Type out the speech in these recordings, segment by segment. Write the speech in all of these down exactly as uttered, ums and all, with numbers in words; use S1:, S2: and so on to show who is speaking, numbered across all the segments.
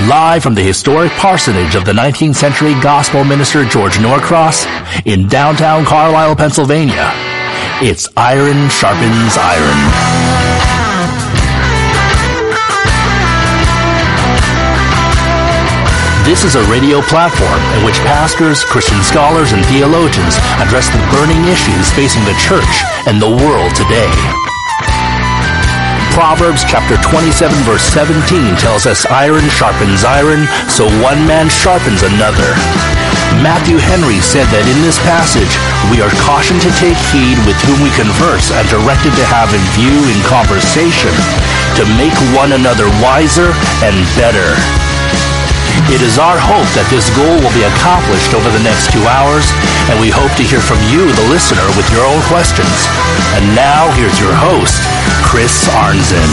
S1: Live from the historic parsonage of the nineteenth century gospel minister George Norcross in downtown Carlisle, Pennsylvania, it's Iron Sharpens Iron. This is a radio platform in which pastors, Christian scholars, and theologians address the burning issues facing the church and the world today. Proverbs chapter twenty-seven verse seventeen tells us iron sharpens iron, so one man sharpens another. Matthew Henry said that in this passage, we are cautioned to take heed with whom we converse and directed to have in view in conversation to make one another wiser and better. It is our hope that this goal will be accomplished over the next two hours, and we hope to hear from you, the listener, with your own questions. And now, here's your host, Chris Arnzen.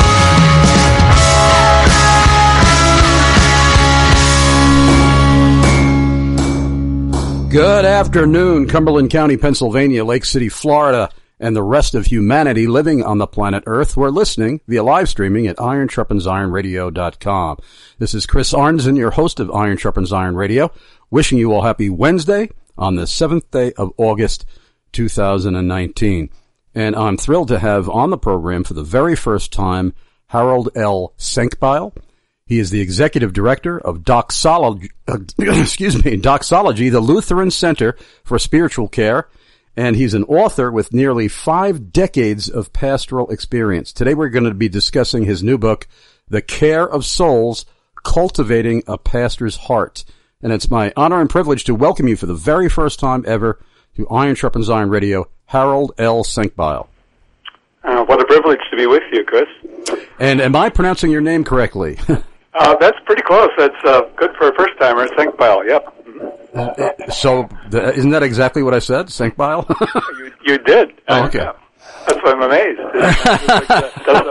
S2: Good afternoon, Cumberland County, Pennsylvania, Lake City, Florida, and the rest of humanity living on the planet Earth. We're listening via live streaming at iron sharpens iron radio dot com. This is Chris Arnzen, your host of Iron Sharpens Iron Radio, wishing you all happy Wednesday on the seventh day of August, two thousand nineteen. And I'm thrilled to have on the program for the very first time Harold L. Senkbeil. He is the executive director of Doxology, uh, excuse me, Doxology, the Lutheran Center for Spiritual Care, and he's an author with nearly five decades of pastoral experience. Today we're going to be discussing his new book, The Care of Souls, Cultivating a Pastor's Heart. And it's my honor and privilege to welcome you for the very first time ever to Iron Sharpens Iron Radio, Harold L. Senkbeil.
S3: Uh, what a privilege to be with you, Chris.
S2: And am I pronouncing your name correctly?
S3: uh, that's pretty close. That's uh, good for a first-timer, Senkbeil, yep.
S2: Uh, so, the, isn't that exactly what I said, Senkbeil?
S3: you, you did.
S2: Oh, okay.
S3: Uh, that's why I'm amazed. It does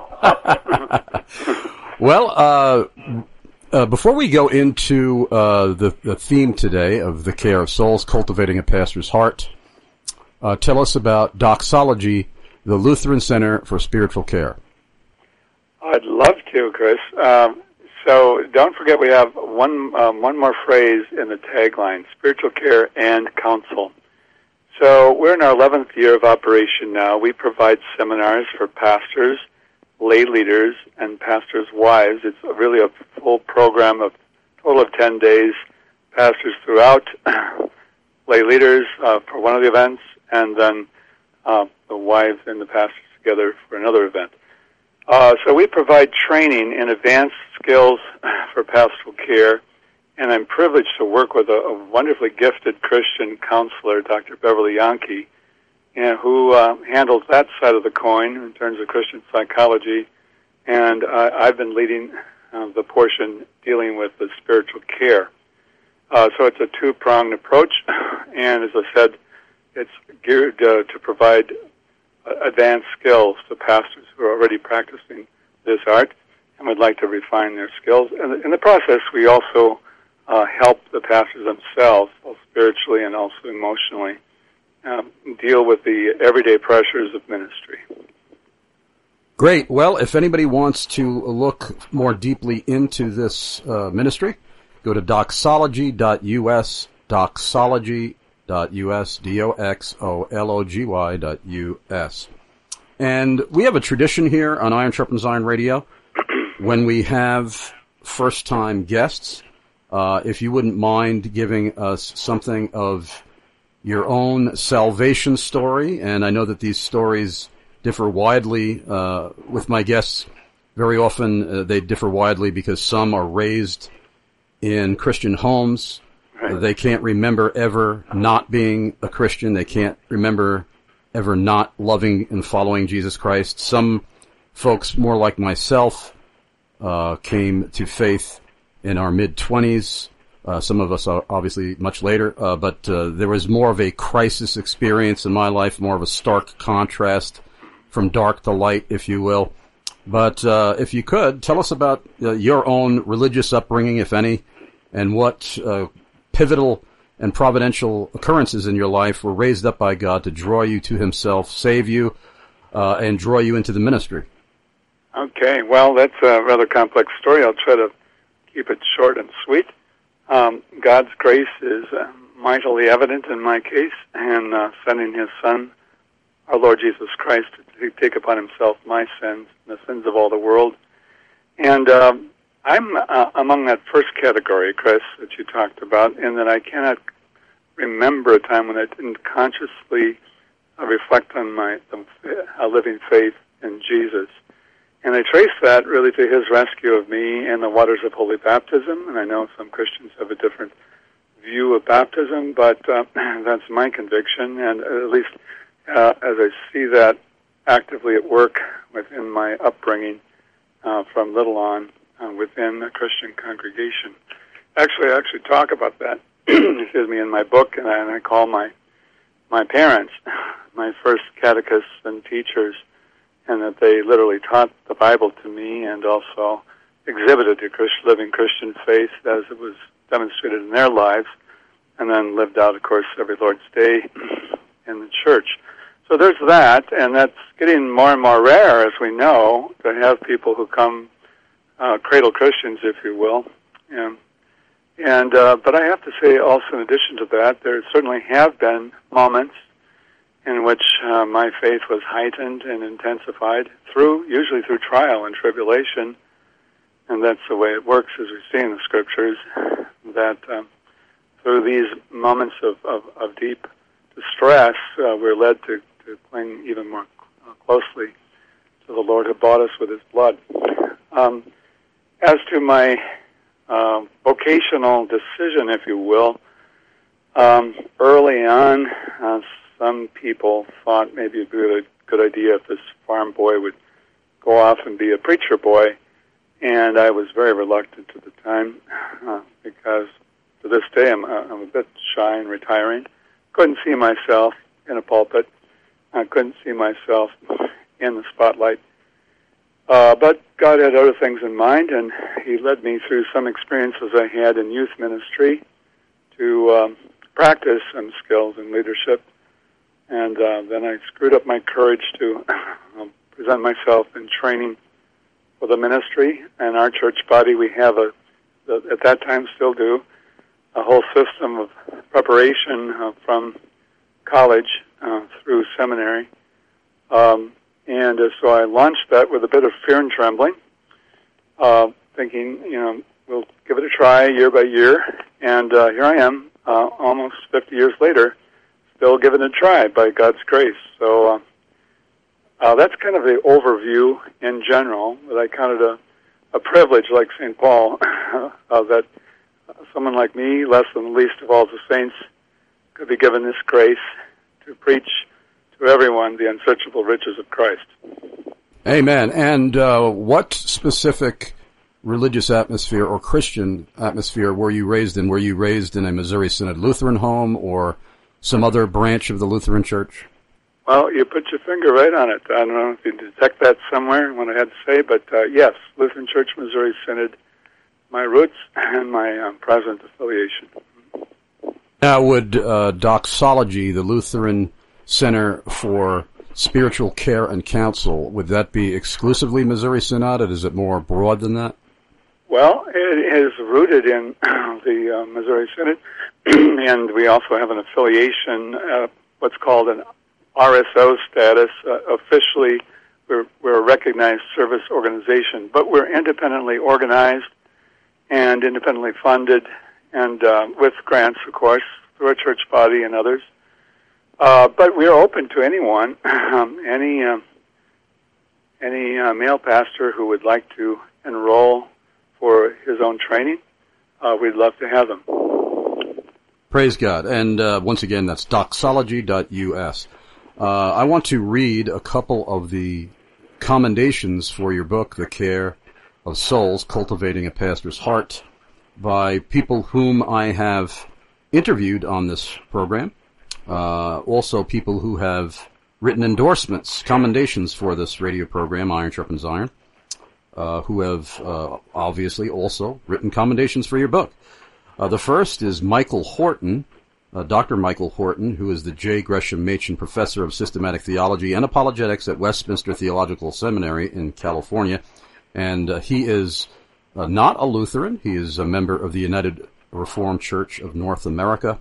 S3: that well.
S2: Well, uh, uh, before we go into uh, the, the theme today of The Care of Souls, Cultivating a Pastor's Heart, uh, tell us about Doxology, the Lutheran Center for Spiritual Care.
S3: I'd love to, Chris. Um, So don't forget we have one um, one more phrase in the tagline, spiritual care and counsel. So we're in our eleventh year of operation now. We provide seminars for pastors, lay leaders, and pastors' wives. It's really a full program of total of ten days, pastors throughout, lay leaders uh, for one of the events, and then uh, the wives and the pastors together for another event. Uh, so we provide training in advanced skills for pastoral care, and I'm privileged to work with a, a wonderfully gifted Christian counselor, Doctor Beverly Yankee, and who uh, handles that side of the coin in terms of Christian psychology, and uh, I've been leading uh, the portion dealing with the spiritual care. Uh, so it's a two-pronged approach, and as I said, it's geared uh, to provide advanced skills to pastors who are already practicing this art and would like to refine their skills. And in the process, we also uh, help the pastors themselves, both spiritually and also emotionally, um, deal with the everyday pressures of ministry.
S2: Great. Well, if anybody wants to look more deeply into this uh, ministry, go to doxology dot U S, doxology dot U S, D O X O L O G Y dot U S. And we have a tradition here on Iron Sharpens Iron Radio when we have first-time guests. Uh, if you wouldn't mind giving us something of your own salvation story, and I know that these stories differ widely uh, with my guests. Very often uh, they differ widely because some are raised in Christian homes.
S3: Right.
S2: They can't remember ever not being a Christian. They can't remember ever not loving and following Jesus Christ. Some folks, more like myself, uh, came to faith in our mid-twenties. Uh, some of us are obviously much later, uh, but uh, there was more of a crisis experience in my life, more of a stark contrast from dark to light, if you will. But uh, if you could, tell us about uh, your own religious upbringing, if any, and what uh, pivotal and providential occurrences in your life were raised up by God to draw you to Himself, save you, uh, and draw you into the ministry.
S3: Okay, well, that's a rather complex story. I'll try to keep it short and sweet. Um, God's grace is uh, mightily evident in my case, and uh, sending His Son, our Lord Jesus Christ, to take upon Himself my sins and the sins of all the world. And um, I'm uh, among that first category, Chris, that you talked about, in that I cannot remember a time when I didn't consciously uh, reflect on my uh, living faith in Jesus. And I trace that really to His rescue of me in the waters of holy baptism. And I know some Christians have a different view of baptism, but uh, that's my conviction. And at least uh, as I see that actively at work within my upbringing uh, from little on uh, within a Christian congregation. Actually, I actually talk about that, excuse me, in my book, and I, and I call my my parents my first catechists and teachers, and that they literally taught the Bible to me and also exhibited the Christ, living Christian faith as it was demonstrated in their lives, and then lived out, of course, every Lord's Day in the church. So there's that, and that's getting more and more rare, as we know, to have people who come uh, cradle Christians, if you will. And, and uh, but I have to say also, in addition to that, there certainly have been moments in which uh, my faith was heightened and intensified through, usually through trial and tribulation, and that's the way it works, as we see in the Scriptures, that um, through these moments of, of, of deep distress, uh, we're led to, to cling even more uh, closely to the Lord who bought us with His blood. Um, as to my uh, vocational decision, if you will, um, early on, uh, some people thought maybe it would be a good idea if this farm boy would go off and be a preacher boy, and I was very reluctant at the time uh, because to this day I'm, uh, I'm a bit shy and retiring. Couldn't see myself in a pulpit. I couldn't see myself in the spotlight. Uh, but God had other things in mind, and He led me through some experiences I had in youth ministry to um, practice some skills in leadership. And uh, then I screwed up my courage to um, present myself in training for the ministry. And our church body, we have a, at that time still do, a whole system of preparation uh, from college uh, through seminary. Um, and uh, so I launched that with a bit of fear and trembling, uh, thinking, you know, we'll give it a try year by year. And uh, here I am, uh, almost fifty years later, still giving it a try by God's grace. So uh, uh, that's kind of the overview in general, that I counted a, a privilege, like Saint Paul, uh, that someone like me, less than the least of all the saints, could be given this grace to preach to everyone the unsearchable riches of Christ.
S2: Amen. And uh, what specific religious atmosphere or Christian atmosphere were you raised in? Were you raised in a Missouri Synod Lutheran home or some other branch of the Lutheran Church?
S3: Well, you put your finger right on it. I don't know if you detect that somewhere, what I had to say, but uh, yes, Lutheran Church, Missouri Synod, my roots and my um, present affiliation.
S2: Now, would uh, Doxology, the Lutheran Center for Spiritual Care and Counsel, would that be exclusively Missouri Synod, or is it more broad than that?
S3: Well, it is rooted in the uh, Missouri Synod, and we also have an affiliation, uh, what's called an R S O status. Uh, officially, we're, we're a recognized service organization, but we're independently organized and independently funded, and uh, with grants, of course, through our church body and others. Uh, but we are open to anyone, um, any uh, any uh, male pastor who would like to enroll for his own training. Uh, we'd love to have them.
S2: Praise God. And uh, once again, that's doxology dot U S. Uh, I want to read a couple of the commendations for your book, The Care of Souls, Cultivating a Pastor's Heart, by people whom I have interviewed on this program. Uh, also people who have written endorsements, commendations for this radio program, Iron Sharpens Iron, uh, who have uh, obviously also written commendations for your book. Uh, the first is Michael Horton, uh, Doctor Michael Horton, who is the J. Gresham Machen Professor of Systematic Theology and Apologetics at Westminster Theological Seminary in California. And uh, he is uh, not a Lutheran. He is a member of the United Reformed Church of North America.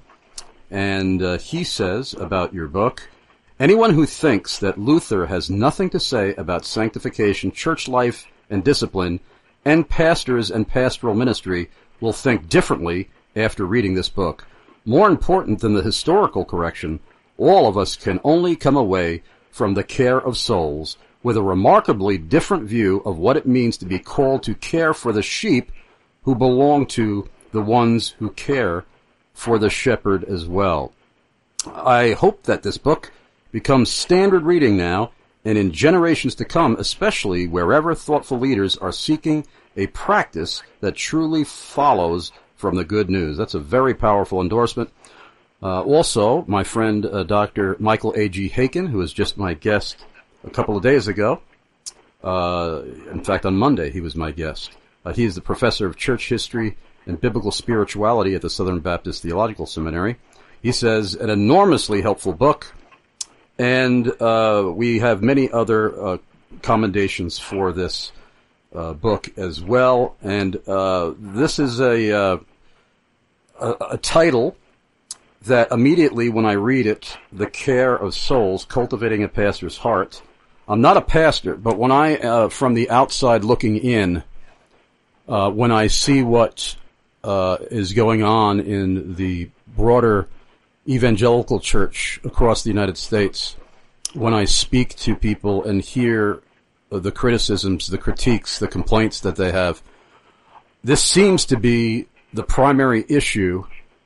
S2: And uh, he says about your book, anyone who thinks that Luther has nothing to say about sanctification, church life, and discipline, and pastors and pastoral ministry will think differently after reading this book. More important than the historical correction, all of us can only come away from the care of souls with a remarkably different view of what it means to be called to care for the sheep who belong to the ones who care for the shepherd as well. I hope that this book becomes standard reading now and in generations to come, especially wherever thoughtful leaders are seeking a practice that truly follows from the good news. That's a very powerful endorsement. Uh, also, my friend uh, Doctor Michael A G. Haykin, who was just my guest a couple of days ago, uh, in fact on Monday he was my guest. Uh, he is the professor of church history and biblical spirituality at the Southern Baptist Theological Seminary. He says, an enormously helpful book, and uh, we have many other uh, commendations for this uh, book as well. And uh, this is a, uh, a a title that immediately when I read it, The Care of Souls, Cultivating a Pastor's Heart. I'm not a pastor, but when I, uh, from the outside looking in, uh, when I see what uh, is going on in the broader evangelical church across the United States, when I speak to people and hear the criticisms, the critiques, the complaints that they have, this seems to be the primary issue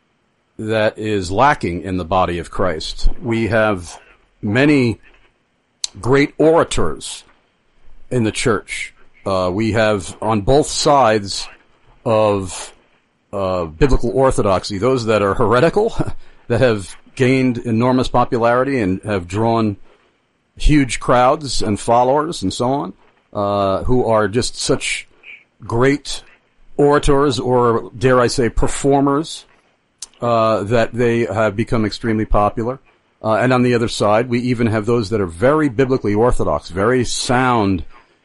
S2: that is lacking in the body of Christ. We have many great orators in the church. Uh, we have on both sides of uh, biblical orthodoxy, those that are heretical, that have gained enormous popularity and have drawn huge crowds and followers and so on, uh, who are just such great orators, or dare I say performers, uh, that they have become extremely popular. Uh, and on the other side, we even have those that are very biblically orthodox, very sound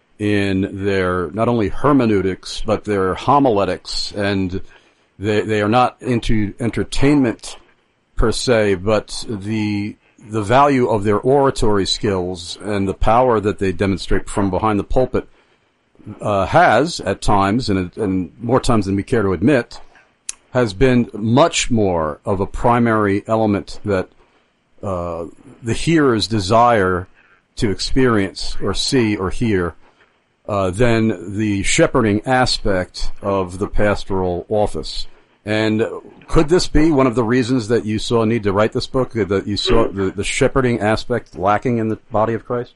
S2: in their not only hermeneutics, but their homiletics, and they, they are not into entertainment per se, but the the value of their oratory skills and the power that they demonstrate from behind the pulpit uh, has, at times, and, and more times than we care to admit, has been much more of a primary element that uh, the hearers desire to experience or see or hear uh, than the shepherding aspect of the pastoral office. And could this be one of the reasons that you saw a need to write this book, that you saw the, the shepherding aspect lacking in the body of Christ?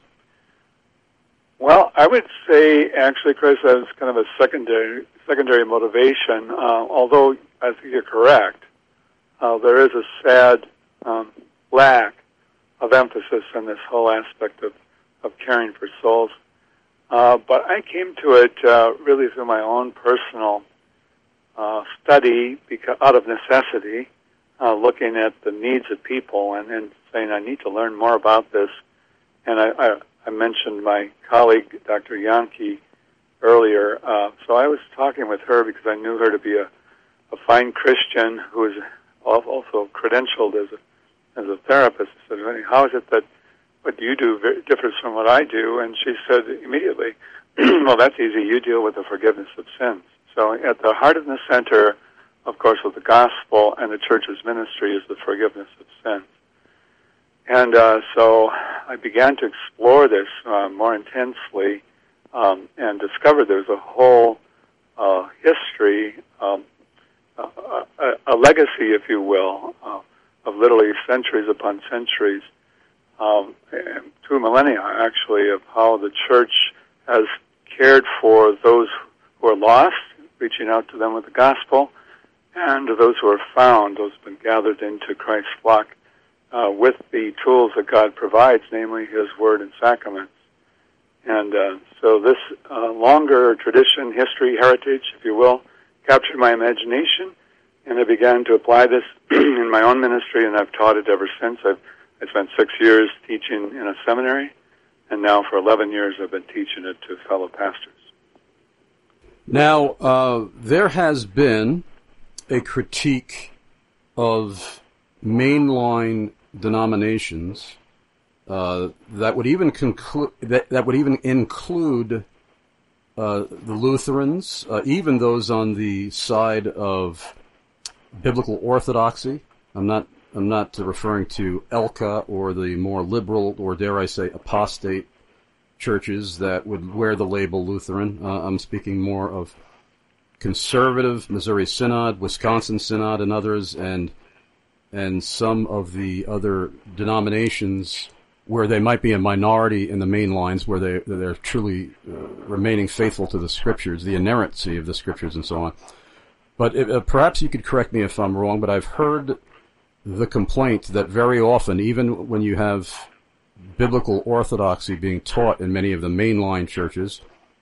S3: Well, I would say, actually, Chris, that was kind of a secondary secondary motivation, uh, although I think you're correct. Uh, there is a sad um, lack of emphasis on this whole aspect of, of caring for souls. Uh, but I came to it uh, really through my own personal Uh, study because, out of necessity, uh, looking at the needs of people and, and saying, I need to learn more about this. And I, I, I mentioned my colleague, Doctor Yankee, earlier. Uh, so I was talking with her because I knew her to be a, a fine Christian who is also credentialed as a, as a therapist. I said, how is it that what you do differs from what I do? And she said immediately, well, that's easy. You deal with the forgiveness of sins. So at the heart and the center, of course, of the gospel and the church's ministry is the forgiveness of sins. And uh, so I began to explore this uh, more intensely um, and discovered there's a whole uh, history, um, a, a, a legacy, if you will, uh, of literally centuries upon centuries, um, two millennia, actually, of how the church has cared for those who are lost, reaching out to them with the gospel, and to those who are found, those who have been gathered into Christ's flock uh, with the tools that God provides, namely His Word and sacraments. And uh, so this uh, longer tradition, history, heritage, if you will, captured my imagination, and I began to apply this in my own ministry, and I've taught it ever since. I've I spent six years teaching in a seminary, and now for eleven years I've been teaching it to fellow pastors.
S2: Now, uh, there has been a critique of mainline denominations uh, that would even conclude that, that would even include uh, the Lutherans, uh, even those on the side of biblical orthodoxy. I'm not I'm not referring to E L C A or the more liberal, or dare I say apostate churches that would wear the label Lutheran. Uh, I'm speaking more of conservative Missouri Synod, Wisconsin Synod, and others, and and some of the other denominations where they might be a minority in the main lines, where they they're truly uh, remaining faithful to the Scriptures, the inerrancy of the Scriptures, and so on. But it, uh, perhaps you could correct me if I'm wrong, but I've heard the complaint that very often, even when you have biblical orthodoxy being taught in many of the mainline churches,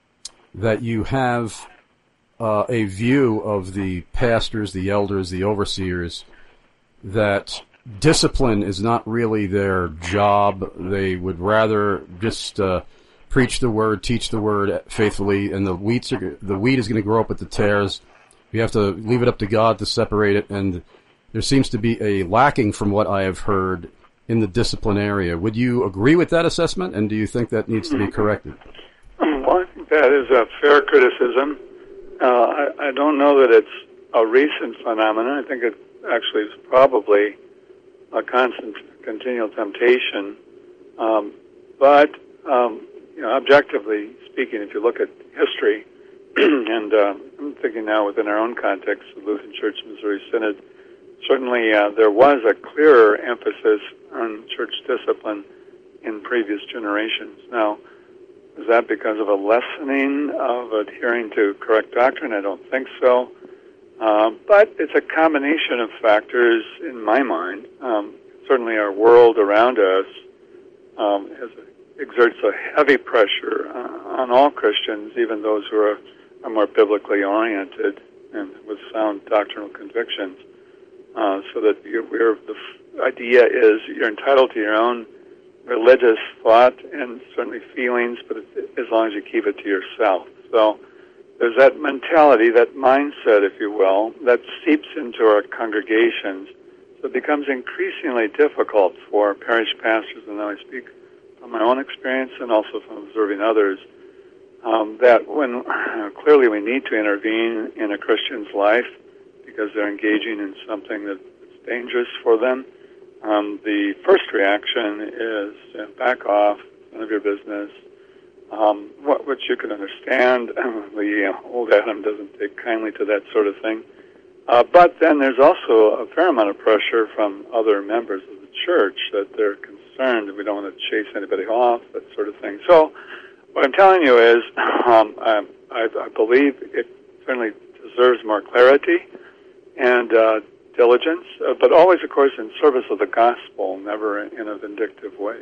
S2: that you have uh, a view of the pastors, the elders, the overseers, that discipline is not really their job. They would rather just uh, preach the word, teach the word faithfully, and the wheats are, the wheat is going to grow up with the tares. You have to leave it up to God to separate it, and there seems to be a lacking from what I have heard in the discipline area. Would you agree with that assessment, and do you think that needs to be corrected?
S3: Well, I think that is a fair criticism. Uh, I, I don't know that it's a recent phenomenon. I think it actually is probably a constant, continual temptation. Um, but, um, you know, objectively speaking, if you look at history, and uh, I'm thinking now within our own context, the Lutheran Church Missouri Synod, certainly uh, there was a clearer emphasis on church discipline in previous generations. Now, is that because of a lessening of adhering to correct doctrine? I don't think so. Uh, but it's a combination of factors in my mind. Um, certainly our world around us um, has, exerts a heavy pressure uh, on all Christians, even those who are, are more biblically oriented and with sound doctrinal convictions. Uh, so that you're, we're, the f- idea is you're entitled to your own religious thought and certainly feelings, but it, as long as you keep it to yourself. So there's that mentality, that mindset, if you will, that seeps into our congregations. So it becomes increasingly difficult for parish pastors, and now I speak from my own experience and also from observing others, um, that when uh, clearly we need to intervene in a Christian's life because they're engaging in something that's dangerous for them, um, the first reaction is uh, back off, none of your business. Um, what, which you can understand. The uh, old Adam doesn't take kindly to that sort of thing. Uh, but then there's also a fair amount of pressure from other members of the church that they're concerned that we don't want to chase anybody off, that sort of thing. So what I'm telling you is um, I, I, I believe it certainly deserves more clarity and uh, diligence, uh, but always, of course, in service of the gospel, never in, in a vindictive way.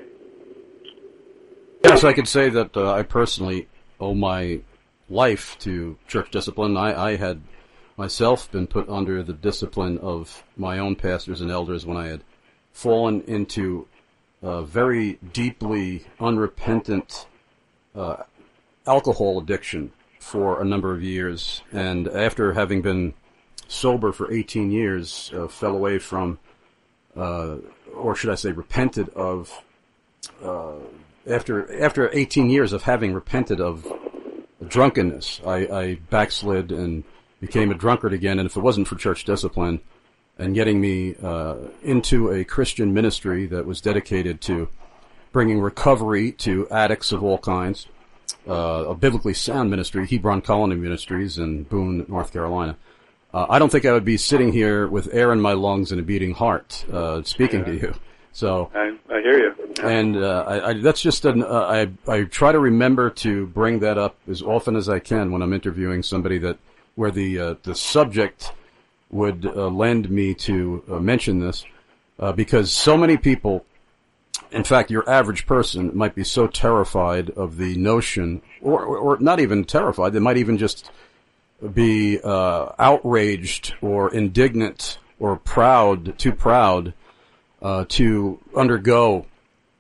S2: Yes, I could say that uh, I personally owe my life to church discipline. I, I had myself been put under the discipline of my own pastors and elders when I had fallen into a very deeply unrepentant uh, alcohol addiction for a number of years. And after having been sober for eighteen years, uh, fell away from, uh, or should I say repented of, uh, After after eighteen years of having repented of drunkenness, I, I backslid and became a drunkard again. And if it wasn't for church discipline and getting me uh, into a Christian ministry that was dedicated to bringing recovery to addicts of all kinds, uh, a biblically sound ministry, Hebron Colony Ministries in Boone, North Carolina, uh, I don't think I would be sitting here with air in my lungs and a beating heart uh, speaking yeah. to you. So
S3: I, I hear you.
S2: And uh, I, I, that's just an, uh, I, I try to remember to bring that up as often as I can when I'm interviewing somebody that where the uh, the subject would uh, lend me to uh, mention this, uh, because so many people, in fact, your average person might be so terrified of the notion, or or, or not even terrified, they might even just be uh, outraged or indignant or proud, too proud uh, to undergo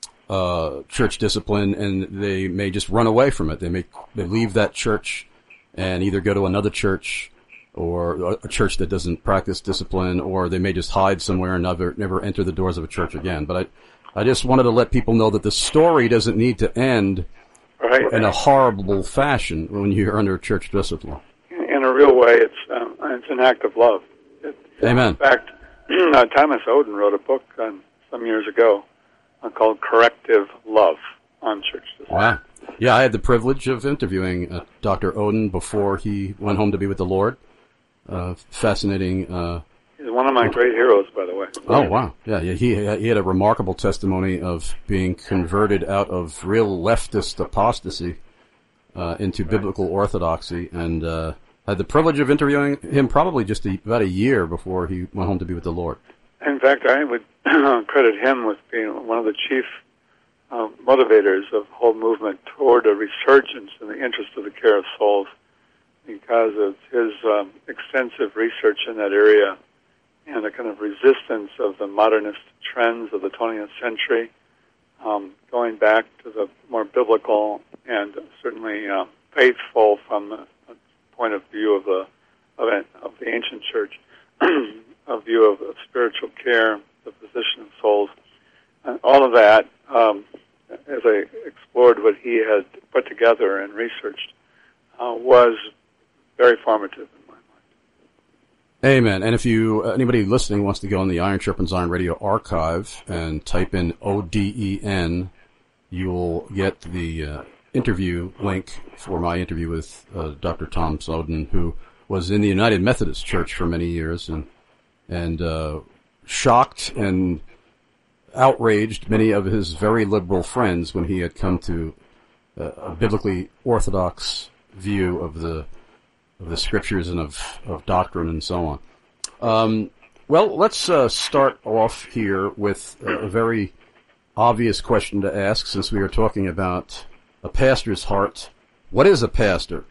S2: Uh, church discipline, and they may just run away from it. They may they leave that church and either go to another church or a church that doesn't practice discipline, or they may just hide somewhere and never never enter the doors of a church again. But I, I just wanted to let people know that the story doesn't need to end right. in a horrible fashion when you're under church discipline.
S3: In a real way, it's um, it's an act of love. It,
S2: Amen.
S3: In fact, uh, Thomas Oden wrote a book um, some years ago uh, called Corrective Love on church discipline.
S2: Wow. Yeah, I had the privilege of interviewing uh, Doctor Oden before he went home to be with the Lord. Uh, fascinating. Uh,
S3: He's one of my great heroes, by the way.
S2: Oh, wow. Yeah, yeah, he he had a remarkable testimony of being converted out of real leftist apostasy uh, into biblical orthodoxy, and uh, had the privilege of interviewing him probably just a, about a year before he went home to be with the Lord.
S3: In fact, I would credit him with being one of the chief uh, motivators of the whole movement toward a resurgence in the interest of the care of souls, because of his um, extensive research in that area and a kind of resistance of the modernist trends of the twentieth century, um, going back to the more biblical and certainly uh, faithful from the point of view of the of, of the ancient church, a view of, of spiritual care, the physician of souls, and all of that. Um, as I explored what he had put together and researched, uh, was very formative in my mind.
S2: Amen. And if you, anybody listening wants to go on the Iron Sharpens Iron Radio archive and type in O D E N, you'll get the uh, interview link for my interview with uh, Doctor Tom Oden, who was in the United Methodist Church for many years and and uh, shocked and outraged many of his very liberal friends when he had come to uh, a biblically orthodox view of the of the scriptures and of, of doctrine and so on. Um, well, let's uh, start off here with a very obvious question to ask, since we are talking about a pastor's heart. What is a pastor?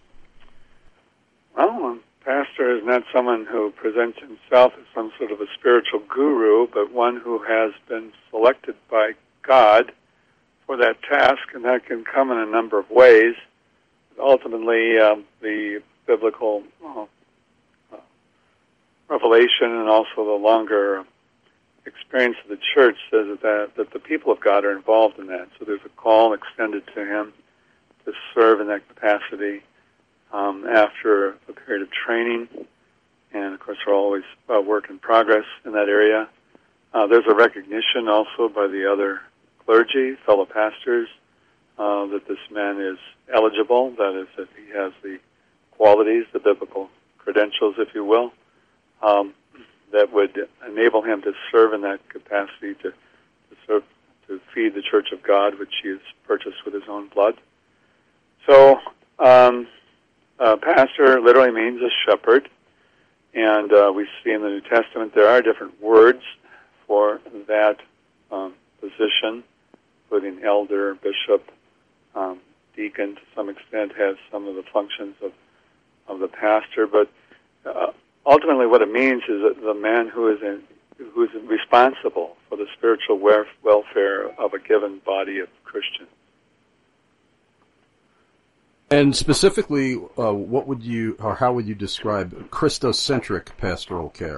S3: Well, a pastor is not someone who presents himself as some sort of a spiritual guru, but one who has been selected by God for that task, and that can come in a number of ways. Ultimately, um, the biblical uh, uh, revelation and also the longer experience of the church says that, that the people of God are involved in that. So there's a call extended to him to serve in that capacity um, after a period of training. And, of course, we're always uh, work in progress in that area. Uh, there's a recognition also by the other clergy, fellow pastors, uh, that this man is eligible, that is, that he has the qualities, the biblical credentials, if you will, um, that would enable him to serve in that capacity, to, to serve, to feed the Church of God, which he has purchased with his own blood. So, um, uh, pastor literally means a shepherd, and uh, we see in the New Testament there are different words for that um, position, including elder, bishop, um, deacon, to some extent, has some of the functions of of the pastor, but uh, ultimately what it means is that the man who is in, who is responsible for the spiritual welfare of a given body of Christians.
S2: And specifically, uh, what would you, or how would you describe Christocentric pastoral care?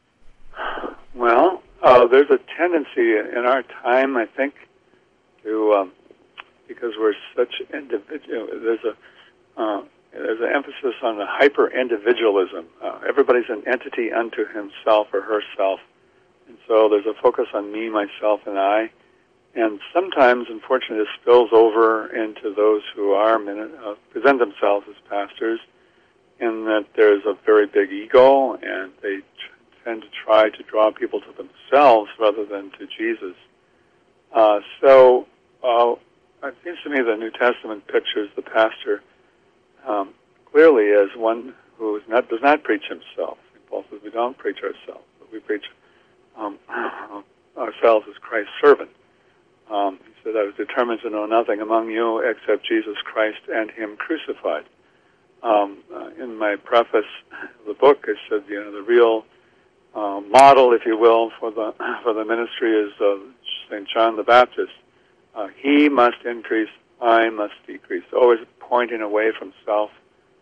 S3: Well, uh, there's a tendency in our time, I think, to um, because we're such individual. There's a uh, There's an emphasis on the hyper-individualism. Uh, everybody's an entity unto himself or herself. And so there's a focus on me, myself, and I. And sometimes, unfortunately, this spills over into those who are uh, present themselves as pastors, in that there's a very big ego, and they t- tend to try to draw people to themselves rather than to Jesus. Uh, so uh, it seems to me the New Testament pictures the pastor Um, clearly as one who is not, does not preach himself. Paul says we don't preach ourselves, but we preach um, ourselves as Christ's servant. Um, he said, I was determined to know nothing among you except Jesus Christ and him crucified. Um, uh, in my preface of the book, I said, you know, the real uh, model, if you will, for the for the ministry is uh, Saint John the Baptist. Uh, he must increase, I must decrease. Always pointing away from self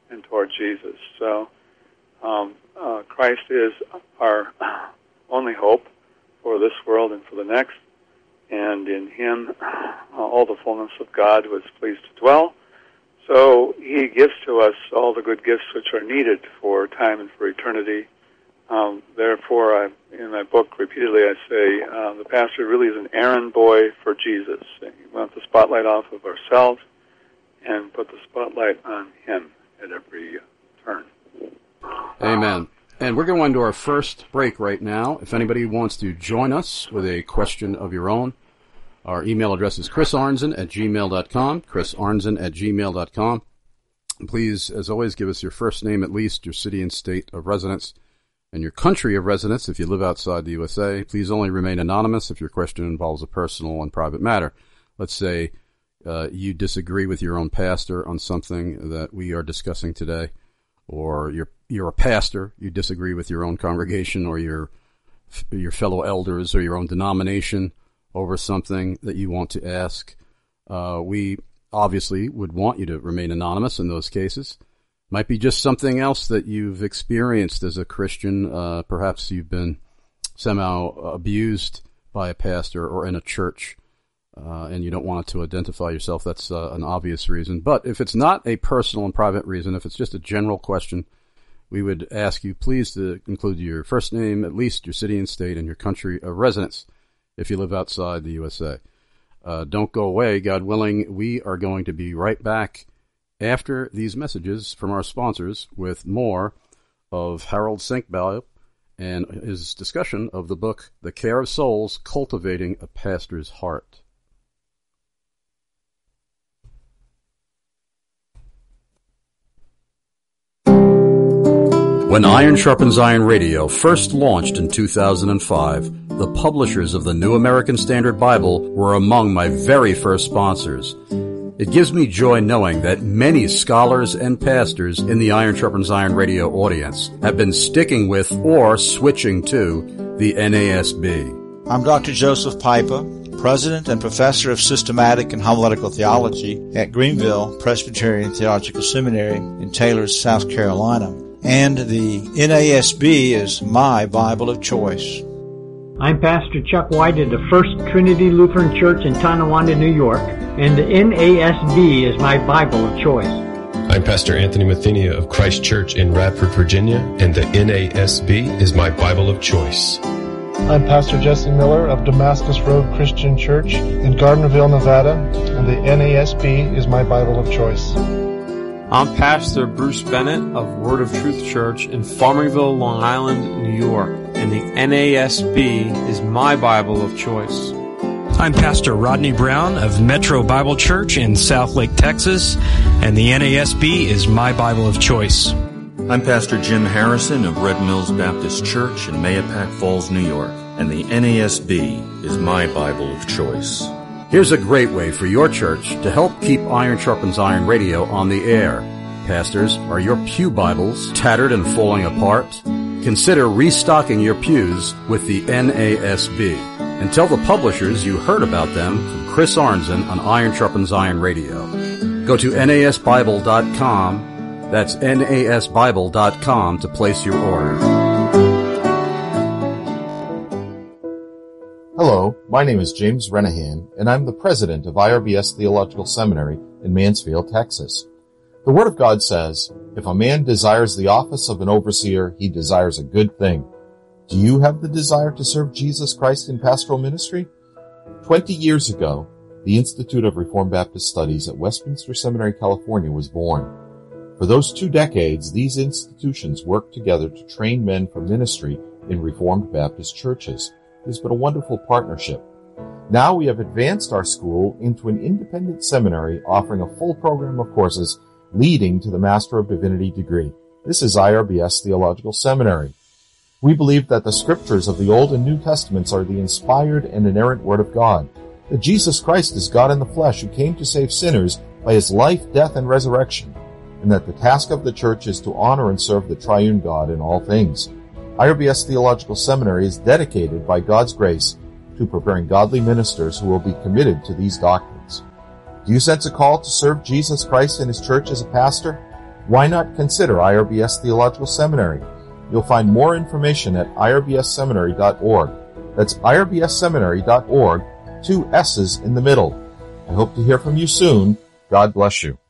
S3: and toward Jesus. So um, uh, Christ is our only hope for this world and for the next, and in Him uh, all the fullness of God was pleased to dwell. So He gives to us all the good gifts which are needed for time and for eternity. Um, therefore, I, in my book, repeatedly I say uh, the pastor really is an errand boy for Jesus. We want the spotlight off of ourselves and put the spotlight on Him at every turn.
S2: Amen. And we're going to our first break right now. If anybody wants to join us with a question of your own, our email address is chris arnzen at gmail dot com, chris arnzen at gmail dot com. Please, as always, give us your first name at least, your city and state of residence, and your country of residence if you live outside the U S A. Please only remain anonymous if your question involves a personal and private matter. Let's say uh, you disagree with your own pastor on something that we are discussing today, or you're you're a pastor, you disagree with your own congregation or your your fellow elders or your own denomination over something that you want to ask. Uh, we obviously would want you to remain anonymous in those cases. Might be just something else that you've experienced as a Christian. Uh, perhaps you've been somehow abused by a pastor or in a church, uh, and you don't want to identify yourself. That's uh, an obvious reason. But if it's not a personal and private reason, if it's just a general question, we would ask you please to include your first name, at least your city and state, and your country of residence if you live outside the U S A. Uh, don't go away. God willing, we are going to be right back after these messages from our sponsors with more of Harold Senkbeil and his discussion of the book, The Care of Souls, Cultivating a Pastor's Heart. When Iron Sharpens Iron Radio first launched in two thousand five, the publishers of the New American Standard Bible were among my very first sponsors. It gives me joy knowing that many scholars and pastors in the Iron Sharpens Iron Radio audience have been sticking with or switching to the N A S B.
S4: I'm Doctor Joseph Pipa, President and Professor of Systematic and Homiletical Theology at Greenville Presbyterian Theological Seminary in Taylor, South Carolina. And the N A S B is my Bible of choice.
S5: I'm Pastor Chuck White at the First Trinity Lutheran Church in Tonawanda, New York, and the N A S B is my Bible of choice.
S6: I'm Pastor Anthony Mathenia of Christ Church in Radford, Virginia, and the N A S B is my Bible of choice.
S7: I'm Pastor Jesse Miller of Damascus Road Christian Church in Gardnerville, Nevada, and the N A S B is my Bible of choice.
S8: I'm Pastor Bruce Bennett of Word of Truth Church in Farmingville, Long Island, New York, and the N A S B is my Bible of choice.
S9: I'm Pastor Rodney Brown of Metro Bible Church in Southlake, Texas, and the N A S B is my Bible of choice.
S10: I'm Pastor Jim Harrison of Red Mills Baptist Church in Mahopac Falls, New York, and the N A S B is my Bible of choice.
S2: Here's a great way for your church to help keep Iron Sharpens Iron Radio on the air. Pastors, are your pew Bibles tattered and falling apart? Consider restocking your pews with the N A S B. And tell the publishers you heard about them from Chris Arnzen on Iron Sharpens Iron Radio. Go to N A S Bible dot com. That's N A S Bible dot com to place your order.
S11: Hello, my name is James Renahan, and I'm the president of I R B S Theological Seminary in Mansfield, Texas. The Word of God says, if a man desires the office of an overseer, he desires a good thing. Do you have the desire to serve Jesus Christ in pastoral ministry? Twenty years ago, the Institute of Reformed Baptist Studies at Westminster Seminary, California was born. For those two decades, these institutions worked together to train men for ministry in Reformed Baptist churches. It has been a wonderful partnership. Now we have advanced our school into an independent seminary offering a full program of courses leading to the Master of Divinity degree. This is I R B S Theological Seminary. We believe that the scriptures of the Old and New Testaments are the inspired and inerrant Word of God, that Jesus Christ is God in the flesh who came to save sinners by his life, death, and resurrection, and that the task of the church is to honor and serve the triune God in all things. I R B S Theological Seminary is dedicated by God's grace to preparing godly ministers who will be committed to these doctrines. Do you sense a call to serve Jesus Christ in his church as a pastor? Why not consider I R B S Theological Seminary? You'll find more information at I R B S seminary dot org. That's I R B S seminary dot org, two S's in the middle. I hope to hear from you soon. God bless you.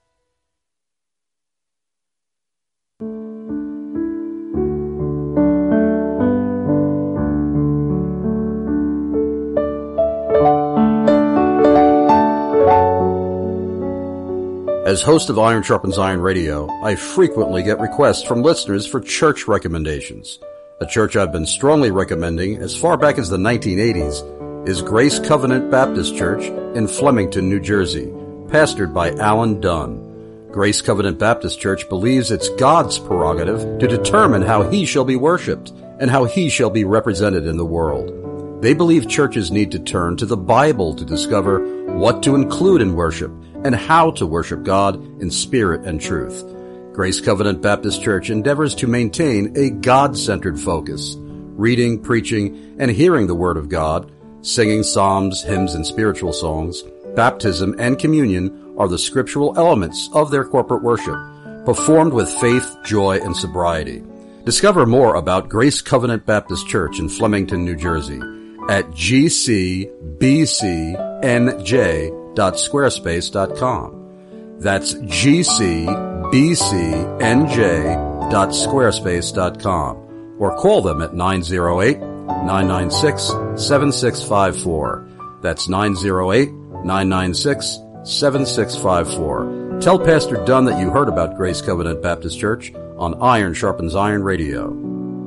S2: As host of Iron Sharpens Iron Radio, I frequently get requests from listeners for church recommendations. A church I've been strongly recommending as far back as the nineteen eighties is Grace Covenant Baptist Church in Flemington, New Jersey, pastored by Alan Dunn. Grace Covenant Baptist Church believes it's God's prerogative to determine how He shall be worshiped and how He shall be represented in the world. They believe churches need to turn to the Bible to discover what to include in worship and how to worship God in spirit and truth. Grace Covenant Baptist Church endeavors to maintain a God-centered focus, reading, preaching, and hearing the Word of God, singing psalms, hymns, and spiritual songs. Baptism and communion are the scriptural elements of their corporate worship, performed with faith, joy, and sobriety. Discover more about Grace Covenant Baptist Church in Flemington, New Jersey at g c b c n j dot squarespace dot com. That's g c b c n j dot squarespace dot com, or call them at nine oh eight, nine nine six, seven six five four. That's nine oh eight, nine nine six, seven six five four. Tell Pastor Dunn that you heard about Grace Covenant Baptist Church on Iron Sharpens Iron Radio.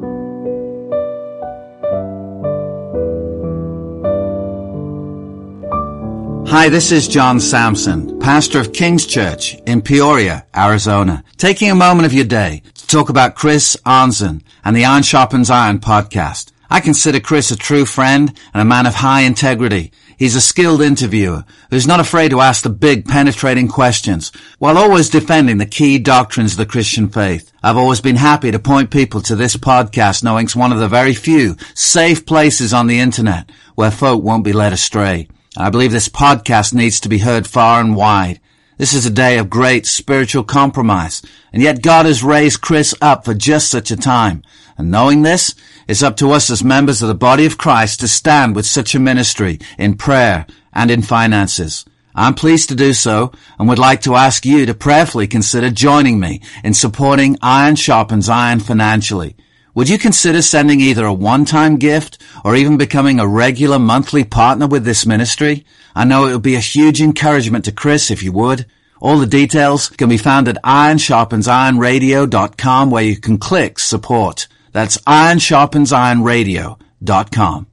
S12: Hi, this is John Sampson, pastor of King's Church in Peoria, Arizona, taking a moment of your day to talk about Chris Arnzen and the Iron Sharpens Iron podcast. I consider Chris a true friend and a man of high integrity. He's a skilled interviewer who's not afraid to ask the big, penetrating questions while always defending the key doctrines of the Christian faith. I've always been happy to point people to this podcast, knowing it's one of the very few safe places on the internet where folk won't be led astray. I believe this podcast needs to be heard far and wide. This is a day of great spiritual compromise, and yet God has raised Chris up for just such a time. And knowing this, it's up to us as members of the body of Christ to stand with such a ministry in prayer and in finances. I'm pleased to do so and would like to ask you to prayerfully consider joining me in supporting Iron Sharpens Iron financially. Would you consider sending either a one-time gift or even becoming a regular monthly partner with this ministry? I know it would be a huge encouragement to Chris if you would. All the details can be found at iron sharpens iron radio dot com, where you can click support. That's iron sharpens iron radio dot com.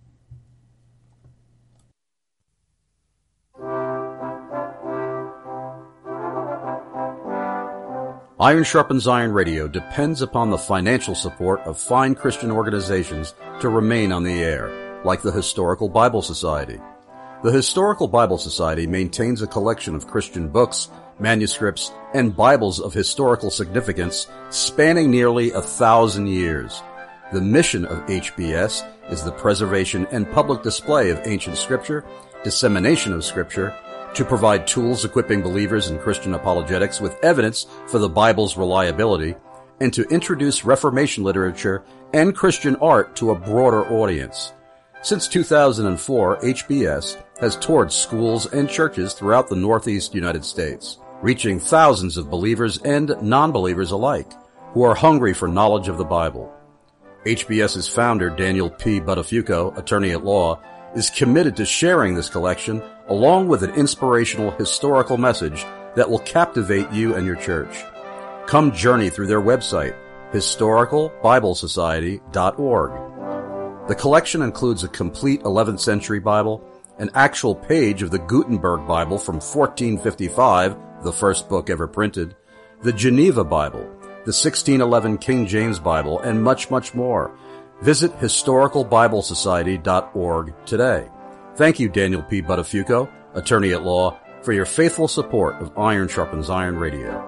S2: Iron Sharpens Iron Radio depends upon the financial support of fine Christian organizations to remain on the air, like the Historical Bible Society. The Historical Bible Society maintains a collection of Christian books, manuscripts, and Bibles of historical significance spanning nearly a thousand years. The mission of H B S is the preservation and public display of ancient Scripture, dissemination of Scripture, to provide tools equipping believers in Christian apologetics with evidence for the Bible's reliability, and to introduce Reformation literature and Christian art to a broader audience. Since two thousand four, H B S has toured schools and churches throughout the Northeast United States, reaching thousands of believers and non-believers alike who are hungry for knowledge of the Bible. HBS's founder, Daniel P. Buttafuoco, attorney at law, is committed to sharing this collection along with an inspirational historical message that will captivate you and your church. Come journey through their website, historical bible society dot org. The collection includes a complete eleventh century Bible, an actual page of the Gutenberg Bible from fourteen fifty-five, the first book ever printed, the Geneva Bible, the sixteen eleven King James Bible, and much, much more. Visit historical bible society dot org today. Thank you, Daniel P. Buttafuoco, attorney at law, for your faithful support of Iron Sharpens Iron Radio.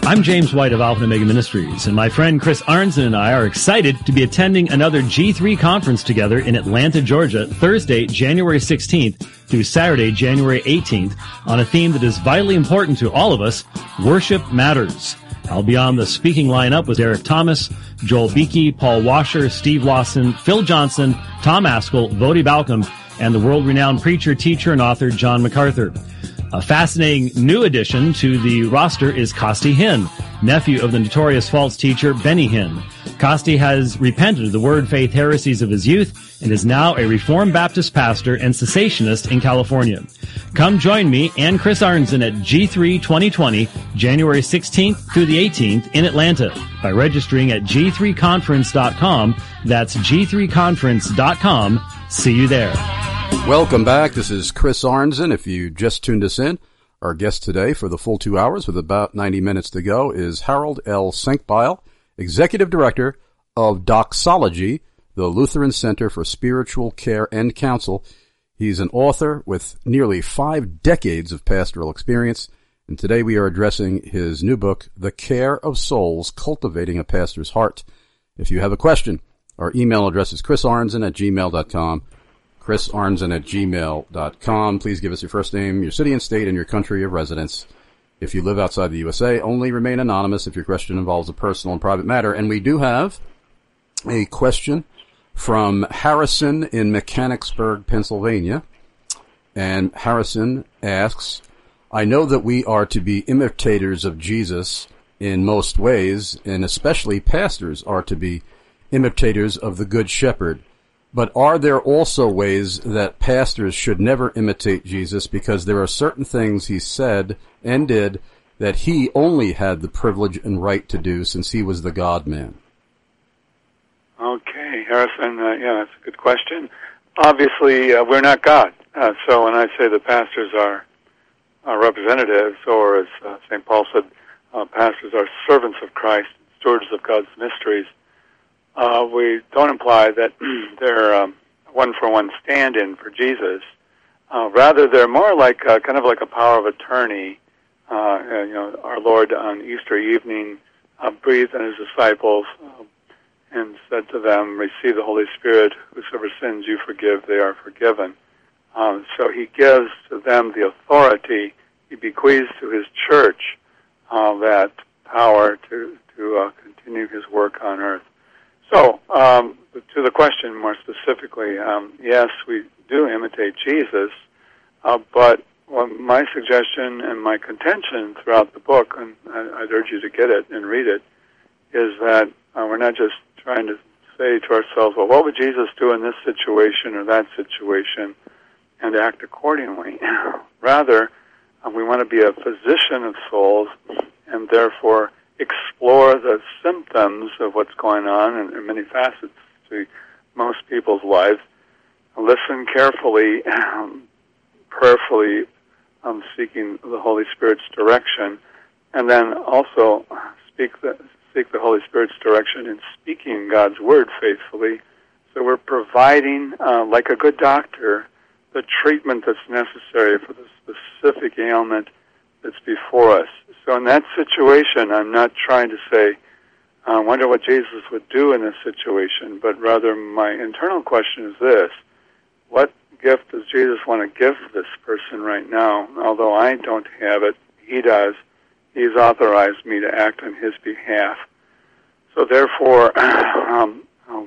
S13: I'm James White of Alpha and Omega Ministries, and my friend Chris Arnzen and I are excited to be attending another G three conference together in Atlanta, Georgia, Thursday, January sixteenth through Saturday, January eighteenth, on a theme that is vitally important to all of us, Worship Matters. I'll be on the speaking lineup with Derek Thomas, Joel Beakey, Paul Washer, Steve Lawson, Phil Johnson, Tom Askell, Vodi Balcom, and the world-renowned preacher, teacher, and author John MacArthur. A fascinating new addition to the roster is Costi Hinn, nephew of the notorious false teacher Benny Hinn. Costi has repented of the word faith heresies of his youth and is now a Reformed Baptist pastor and cessationist in California. Come join me and Chris Arnzen at G three twenty twenty, January sixteenth through the eighteenth in Atlanta by registering at G three conference dot com. That's G three conference dot com. See you there.
S2: Welcome back. This is Chris Arnzen. If you just tuned us in, our guest today for the full two hours with about ninety minutes to go is Harold L. Senkbeil, Executive Director of Doxology, the Lutheran Center for Spiritual Care and Counsel. He's an author with nearly five decades of pastoral experience, and today we are addressing his new book, The Care of Souls, Cultivating a Pastor's Heart. If you have a question, our email address is chrisarnzen at gmail dot com. chrisarnzen at gmail dot com. Please give us your first name, your city and state, and your country of residence. If you live outside the U S A, only remain anonymous if your question involves a personal and private matter. And we do have a question from Harrison in Mechanicsburg, Pennsylvania. And Harrison asks, I know that we are to be imitators of Jesus in most ways, and especially pastors are to be imitators of the Good Shepherd. But are there also ways that pastors should never imitate Jesus because there are certain things he said and did that he only had the privilege and right to do since he was the God-man?
S3: Okay, Harrison, uh, yeah, that's a good question. Obviously, uh, we're not God. Uh, so when I say the pastors are, are representatives, or as uh, Saint Paul said, uh, pastors are servants of Christ, stewards of God's mysteries, Uh, we don't imply that they're um, one-for-one stand-in for Jesus. Uh, rather, they're more like uh, kind of like a power of attorney. Uh, you know, our Lord on Easter evening uh, breathed on his disciples uh, and said to them, "Receive the Holy Spirit. Whosoever sins you forgive, they are forgiven." Um, so he gives to them the authority. He bequeaths to his church uh, that power to to uh, continue his work on earth. So, um, to the question more specifically, um, yes, we do imitate Jesus, uh, but well, my suggestion and my contention throughout the book, and I'd urge you to get it and read it, is that uh, we're not just trying to say to ourselves, well, what would Jesus do in this situation or that situation, and act accordingly. Rather, uh, we want to be a physician of souls, and therefore explore the symptoms of what's going on in, in many facets to most people's lives. Listen carefully, um, prayerfully, um, seeking the Holy Spirit's direction, and then also speak the, seek the Holy Spirit's direction in speaking God's Word faithfully. So we're providing, uh, like a good doctor, the treatment that's necessary for the specific ailment that's before us. So in that situation, I'm not trying to say, I wonder what Jesus would do in this situation, but rather my internal question is this: what gift does Jesus want to give this person right now? Although I don't have it, he does. He's authorized me to act on his behalf. So therefore, um,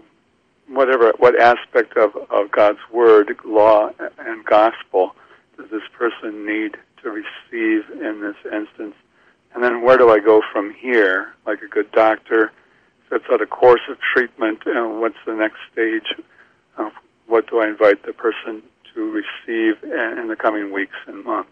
S3: whatever, what aspect of, of God's Word, law, and gospel does this person need to receive in this instance? And then where do I go from here? Like a good doctor sets out a course of treatment, and what's the next stage? Uh, what do I invite the person to receive in the coming weeks and months?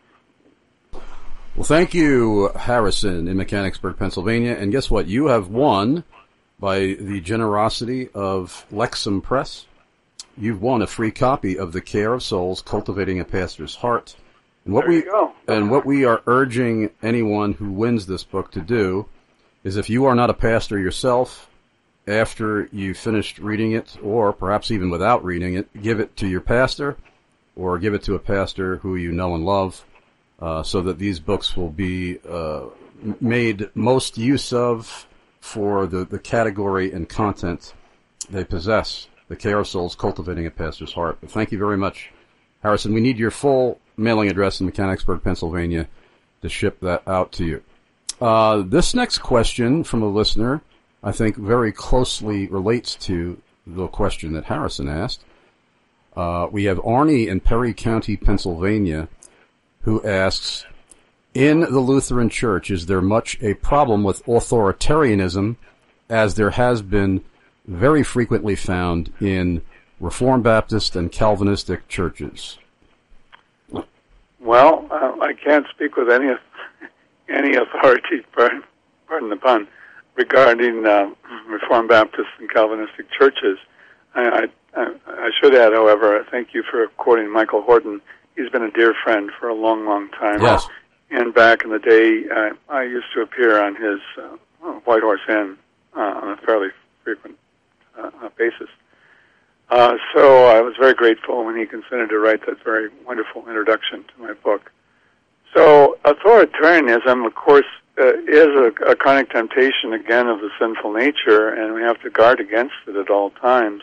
S2: Well, thank you, Harrison in Mechanicsburg, Pennsylvania. And guess what? You have won, by the generosity of Lexham Press, you've won a free copy of The Care of Souls, Cultivating a Pastor's Heart. And what we and what we are urging anyone who wins this book to do is, if you are not a pastor yourself, after you've finished reading it, or perhaps even without reading it, give it to your pastor, or give it to a pastor who you know and love, uh, so that these books will be uh, made most use of for the, the category and content they possess. The K R Souls Cultivating a Pastor's Heart. But thank you very much, Harrison. We need your full mailing address in Mechanicsburg, Pennsylvania, to ship that out to you. Uh, this next question from a listener, I think, very closely relates to the question that Harrison asked. Uh, we have Arnie in Perry County, Pennsylvania, who asks, in the Lutheran Church, is there much a problem with authoritarianism, as there has been very frequently found in Reformed Baptist and Calvinistic churches?
S3: Well, uh, I can't speak with any any authority, pardon, pardon the pun, regarding uh, Reformed Baptist and Calvinistic churches. I, I, I should add, however, thank you for quoting Michael Horton. He's been a dear friend for a long, long time.
S2: Yes.
S3: And back in the day, uh, I used to appear on his uh, White Horse Inn uh, on a fairly frequent uh, basis. Uh, so I was very grateful when he consented to write that very wonderful introduction to my book. So authoritarianism, of course, uh, is a, a chronic temptation, again, of the sinful nature, and we have to guard against it at all times.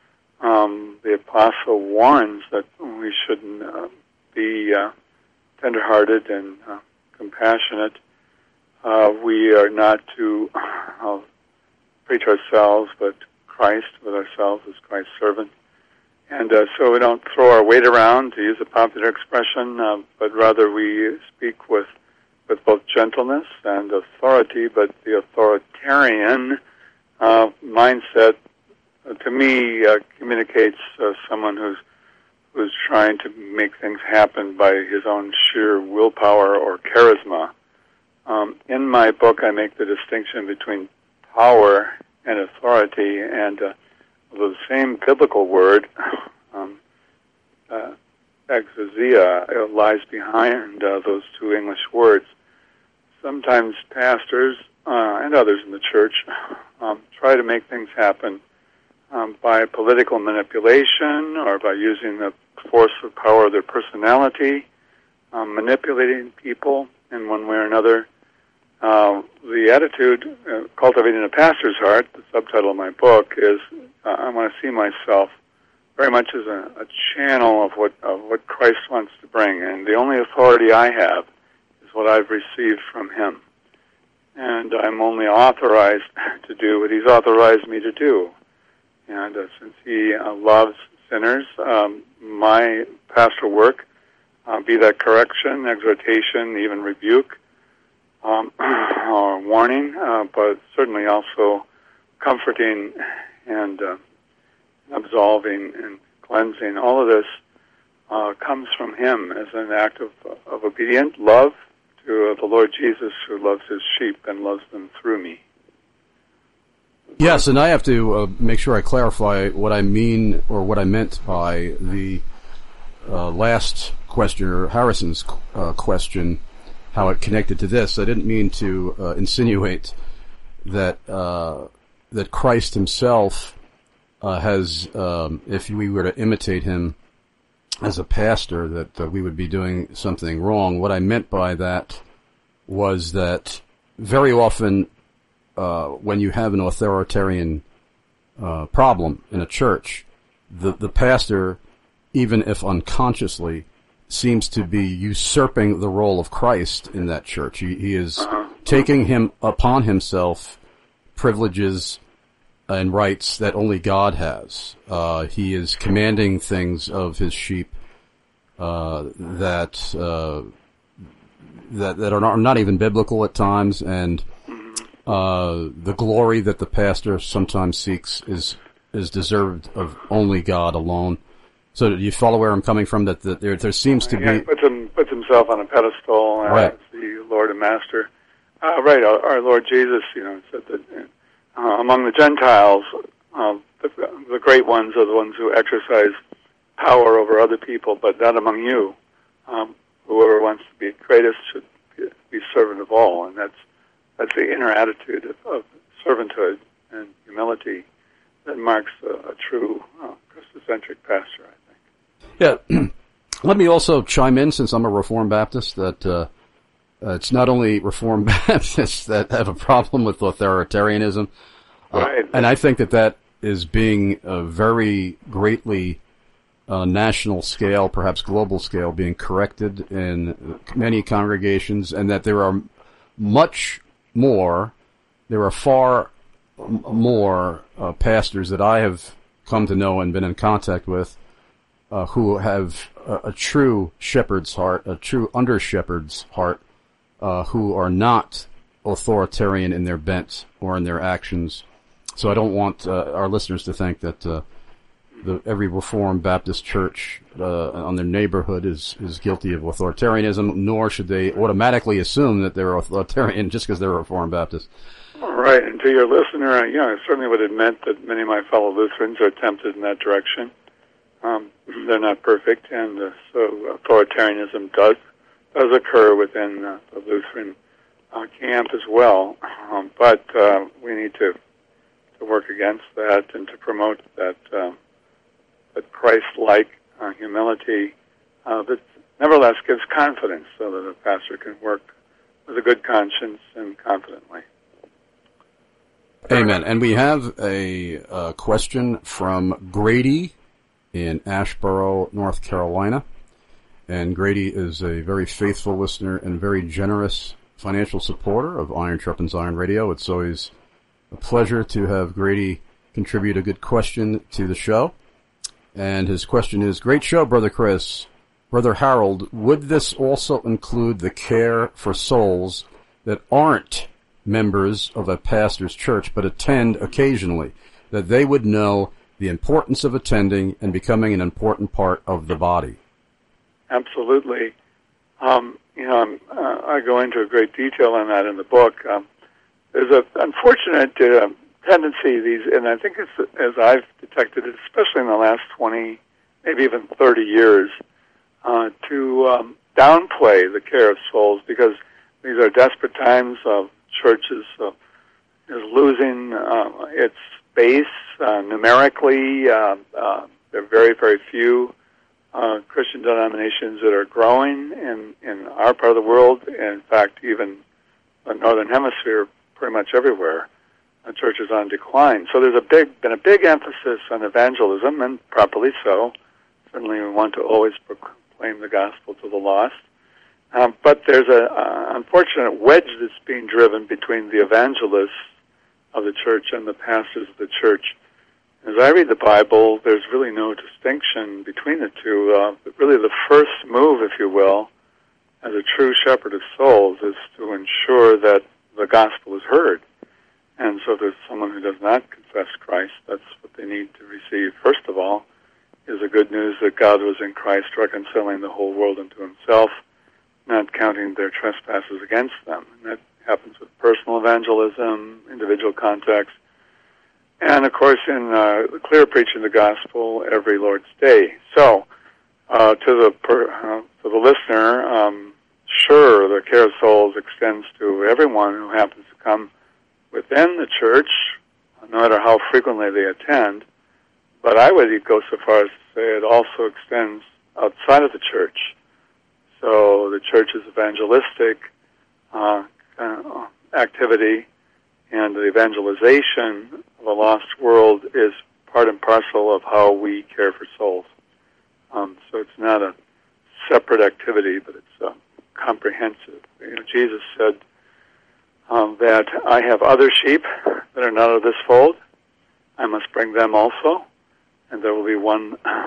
S3: Um, the apostle warns that we should uh, be uh, tenderhearted and uh, compassionate. Uh, we are not to uh, preach ourselves, but Christ with ourselves as Christ's servant. And uh, so we don't throw our weight around, to use a popular expression, uh, but rather we speak with with both gentleness and authority, but the authoritarian uh, mindset, uh, to me, uh, communicates uh, someone who's who's trying to make things happen by his own sheer willpower or charisma. Um, in my book, I make the distinction between power and authority, and uh, the same biblical word, um, uh, exousia, uh, lies behind uh, those two English words. Sometimes pastors uh, and others in the church um, try to make things happen um, by political manipulation or by using the force of power of their personality, um, manipulating people in one way or another. Uh, the attitude, uh, Cultivating a Pastor's Heart, the subtitle of my book, is uh, I want to see myself very much as a, a channel of what of what Christ wants to bring, and the only authority I have is what I've received from Him, and I'm only authorized to do what He's authorized me to do. And uh, since He uh, loves sinners, um, my pastoral work, uh, be that correction, exhortation, even rebuke, Um, or warning, uh, but certainly also comforting and uh, absolving and cleansing. All of this uh, comes from Him as an act of, of obedient love to uh, the Lord Jesus, who loves His sheep and loves them through me.
S2: Yes, and I have to uh, make sure I clarify what I mean or what I meant by the uh, last question, or Harrison's uh, question, how it connected to this. I didn't mean to uh, insinuate that uh, that Christ Himself uh, has, um, if we were to imitate Him as a pastor, that uh, we would be doing something wrong. What I meant by that was that very often uh, when you have an authoritarian uh, problem in a church, the, the pastor, even if unconsciously, seems to be usurping the role of Christ in that church. He, he is taking him upon himself privileges and rights that only God has. Uh, he is commanding things of his sheep uh, that uh, that that are not, are not even biblical at times, and uh, the glory that the pastor sometimes seeks is is deserved of only God alone. So do you follow where I'm coming from? That, that there, there seems to be...
S3: He puts, him, puts himself on a pedestal uh,
S2: right.
S3: as the Lord and Master. Uh, right, our, our Lord Jesus, you know, said that uh, among the Gentiles, uh, the, the great ones are the ones who exercise power over other people, but not among you. Um, whoever wants to be greatest should be, be servant of all, and that's that's the inner attitude of, of servanthood and humility that marks a, a true uh, Christocentric pastor, I think.
S2: Yeah, let me also chime in, since I'm a Reformed Baptist, that uh, Uh, it's not only Reformed Baptists that have a problem with authoritarianism, uh,
S3: right.
S2: and I think that that is being uh, very greatly uh, national scale, perhaps global scale, being corrected in many congregations, and that there are much more, there are far more uh, pastors that I have come to know and been in contact with uh, who have a, a true shepherd's heart, a true under-shepherd's heart, Uh, who are not authoritarian in their bent or in their actions. So I don't want uh, our listeners to think that uh, the, every Reformed Baptist church uh, on their neighborhood is, is guilty of authoritarianism, nor should they automatically assume that they're authoritarian just because they're a Reformed Baptist.
S3: Right, and to your listener, you know, I certainly would admit that many of my fellow Lutherans are tempted in that direction. Um, they're not perfect, and uh, so authoritarianism does does occur within uh, the Lutheran uh, camp as well, um, but uh, we need to to work against that and to promote that uh, that Christ-like uh, humility uh, that nevertheless gives confidence, so that a pastor can work with a good conscience and confidently.
S2: Amen. And we have a uh, question from Grady in Asheboro, North Carolina. And Grady is a very faithful listener and very generous financial supporter of Iron Sharpens Iron Radio. It's always a pleasure to have Grady contribute a good question to the show. And his question is, great show, Brother Chris. Brother Harold, would this also include the care for souls that aren't members of a pastor's church but attend occasionally, that they would know the importance of attending and becoming an important part of the body?
S3: Absolutely. Um, you know, I'm, uh, I go into great detail on that in the book. Um, there's an unfortunate uh, tendency, these, and I think it's, as I've detected it, especially in the last twenty, maybe even thirty years, uh, to um, downplay the care of souls, because these are desperate times. Of churches uh, is losing uh, its space uh, numerically. Uh, uh, there are very, very few Uh, Christian denominations that are growing in, in our part of the world. In fact, even the Northern Hemisphere, pretty much everywhere, the church is on decline. So there's a big, been a big emphasis on evangelism, and properly so. Certainly we want to always proclaim the gospel to the lost. Um, but there's an uh, unfortunate wedge that's being driven between the evangelists of the church and the pastors of the church. As I read the Bible, there's really no distinction between the two. Uh, but really the first move, if you will, as a true shepherd of souls is to ensure that the gospel is heard. And so if there's someone who does not confess Christ, that's what they need to receive. First of all, is the good news that God was in Christ reconciling the whole world unto himself, not counting their trespasses against them. And that happens with personal evangelism, individual contacts, and, of course, in uh, clear preaching the gospel every Lord's Day. So, uh, to the per, uh, to the listener, um, sure, the care of souls extends to everyone who happens to come within the church, no matter how frequently they attend. But I would go so far as to say it also extends outside of the church. So the church's evangelistic uh, uh, activity and the evangelization of a lost world is part and parcel of how we care for souls. Um, so it's not a separate activity, but it's uh, comprehensive. You know, Jesus said um, that I have other sheep that are not of this fold. I must bring them also, and there will be one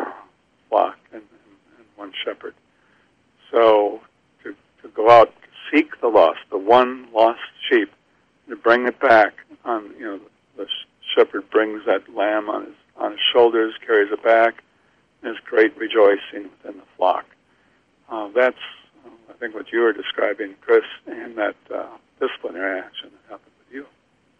S3: flock and, and, and one shepherd. So to, to go out to seek the lost, the one lost sheep, to bring it back on, you know, the shepherd brings that lamb on his on his shoulders, carries it back, and there's great rejoicing within the flock. Uh, that's, I think, what you were describing, Chris, and that uh, disciplinary action that happened with you.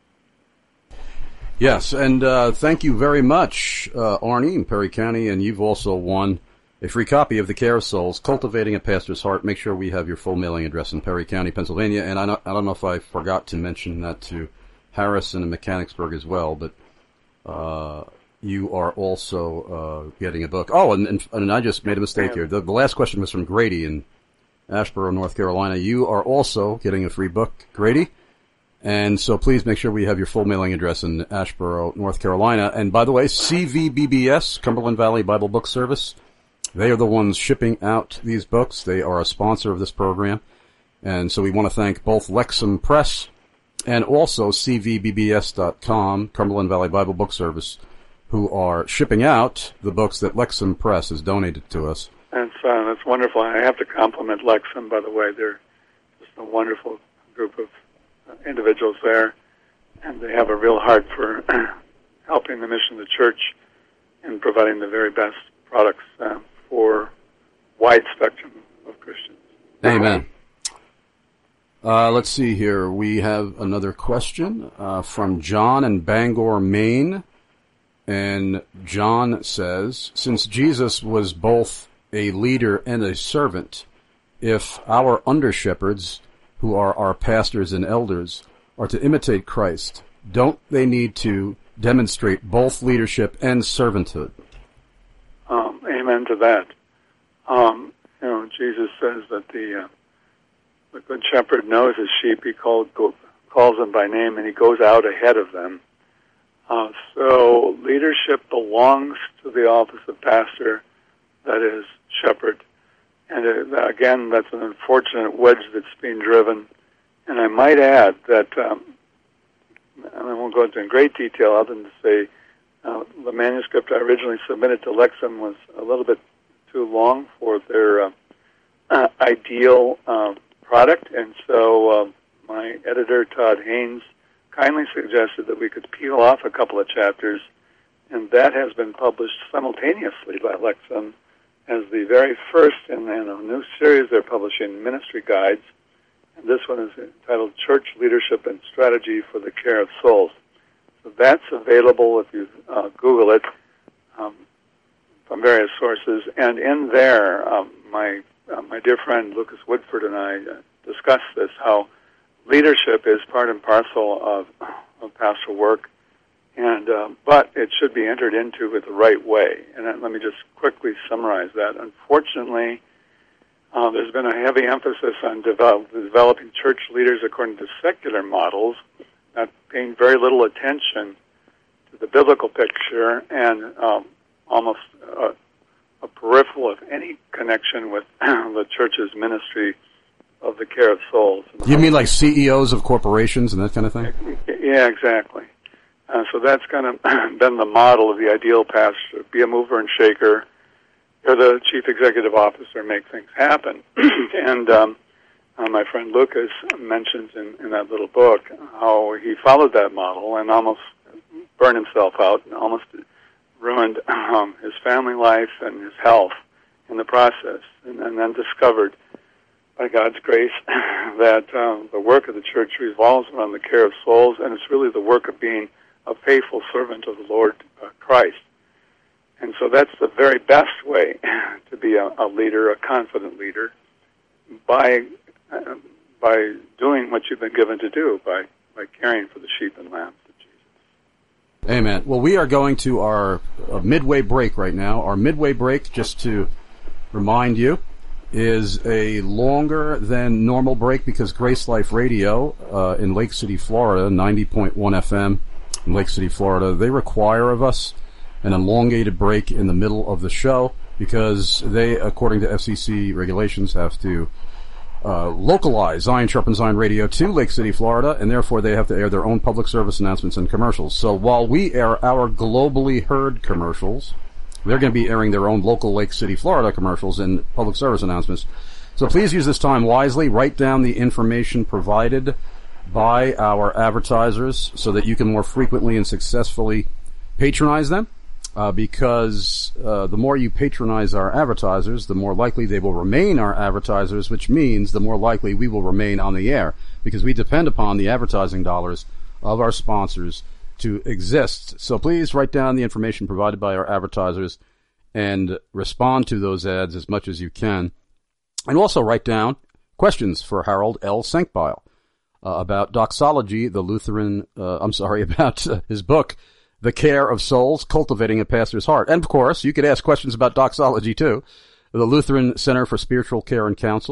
S2: Yes, and uh, thank you very much, uh, Arnie in Perry County, and you've also won a free copy of The Care of Souls, Cultivating a Pastor's Heart. Make sure we have your full mailing address in Perry County, Pennsylvania, and I don't, I don't know if I forgot to mention that to Harrison and Mechanicsburg as well, but uh, you are also uh, getting a book. Oh, and, and, and I just made a mistake here. The, the last question was from Grady in Asheboro, North Carolina, you are also getting a free book, Grady. And so please make sure we have your full mailing address in Asheboro, North Carolina. And by the way, C V B B S, Cumberland Valley Bible Book Service, they are the ones shipping out these books. They are a sponsor of this program. And so we want to thank both Lexham Press and also C V B B S dot com, Cumberland Valley Bible Book Service, who are shipping out the books that Lexham Press has donated to us.
S3: That's, uh, that's wonderful. I have to compliment Lexham, by the way. They're just a wonderful group of individuals there, and they have a real heart for helping the mission of the church and providing the very best products uh, for wide spectrum of Christians.
S2: Amen. Uh, let's see here. We have another question uh, from John in Bangor, Maine. And John says, since Jesus was both a leader and a servant, if our under-shepherds, who are our pastors and elders, are to imitate Christ, don't they need to demonstrate both leadership and servanthood?
S3: Um, amen to that. Um, you know, Jesus says that the uh, the good shepherd knows his sheep. He called, go, calls them by name, and he goes out ahead of them. Uh, so leadership belongs to the office of pastor, that is, shepherd. And uh, again, that's an unfortunate wedge that's being driven. And I might add that, um, and I won't go into in great detail other than to say uh, the manuscript I originally submitted to Lexham was a little bit too long for their uh, uh, ideal uh, product. And so uh, my editor, Todd Haynes, kindly suggested that we could peel off a couple of chapters, and that has been published simultaneously by Lexham as the very first in, in a new series they're publishing, Ministry Guides, and this one is entitled Church Leadership and Strategy for the Care of Souls. So that's available if you uh, Google it um, from various sources, and in there, um, my uh, my dear friend Lucas Woodford and I uh, discussed this, how leadership is part and parcel of, of pastoral work, and uh, but it should be entered into with the right way. And then, let me just quickly summarize that. Unfortunately, uh, there's been a heavy emphasis on develop, developing church leaders according to secular models, not paying very little attention to the biblical picture, and um, almost uh, a peripheral of any connection with the church's ministry of the care of souls.
S2: You mean like C E Os of corporations and that kind of thing?
S3: Yeah, exactly. Uh, so that's kind of been the model of the ideal pastor. Be a mover and shaker. You're the chief executive officer, make things happen. and um, uh, my friend Lucas mentions in, in that little book how he followed that model and almost burned himself out and almost ruined um, his family life and his health in the process, and, and then discovered, by God's grace, that um, the work of the church revolves around the care of souls, and it's really the work of being a faithful servant of the Lord uh, Christ. And so that's the very best way to be a, a leader, a confident leader, by uh, by doing what you've been given to do, by, by caring for the sheep and lambs of Jesus.
S2: Amen. Well, we are going to our uh, midway break right now. Our midway break, just to remind you, is a longer than normal break because Grace Life Radio uh, in Lake City, Florida, ninety point one F M in Lake City, Florida, they require of us an elongated break in the middle of the show because they, according to F C C regulations, have to uh, localize Zion Sharpens Zion Radio to Lake City, Florida, and therefore they have to air their own public service announcements and commercials. So while we air our globally heard commercials, they're going to be airing their own local Lake City, Florida commercials and public service announcements. So please use this time wisely. Write down the information provided by our advertisers so that you can more frequently and successfully patronize them. Uh, because uh, the more you patronize our advertisers, the more likely they will remain our advertisers, which means the more likely we will remain on the air, because we depend upon the advertising dollars of our sponsors to exist. So please write down the information provided by our advertisers and respond to those ads as much as you can. And also write down questions for Harold L. Senkbeil uh, about doxology, the Lutheran, uh, I'm sorry, about uh, his book, The Care of Souls, Cultivating a Pastor's Heart. And, of course, you could ask questions about doxology, too. The Lutheran Center for Spiritual Care and Counsel,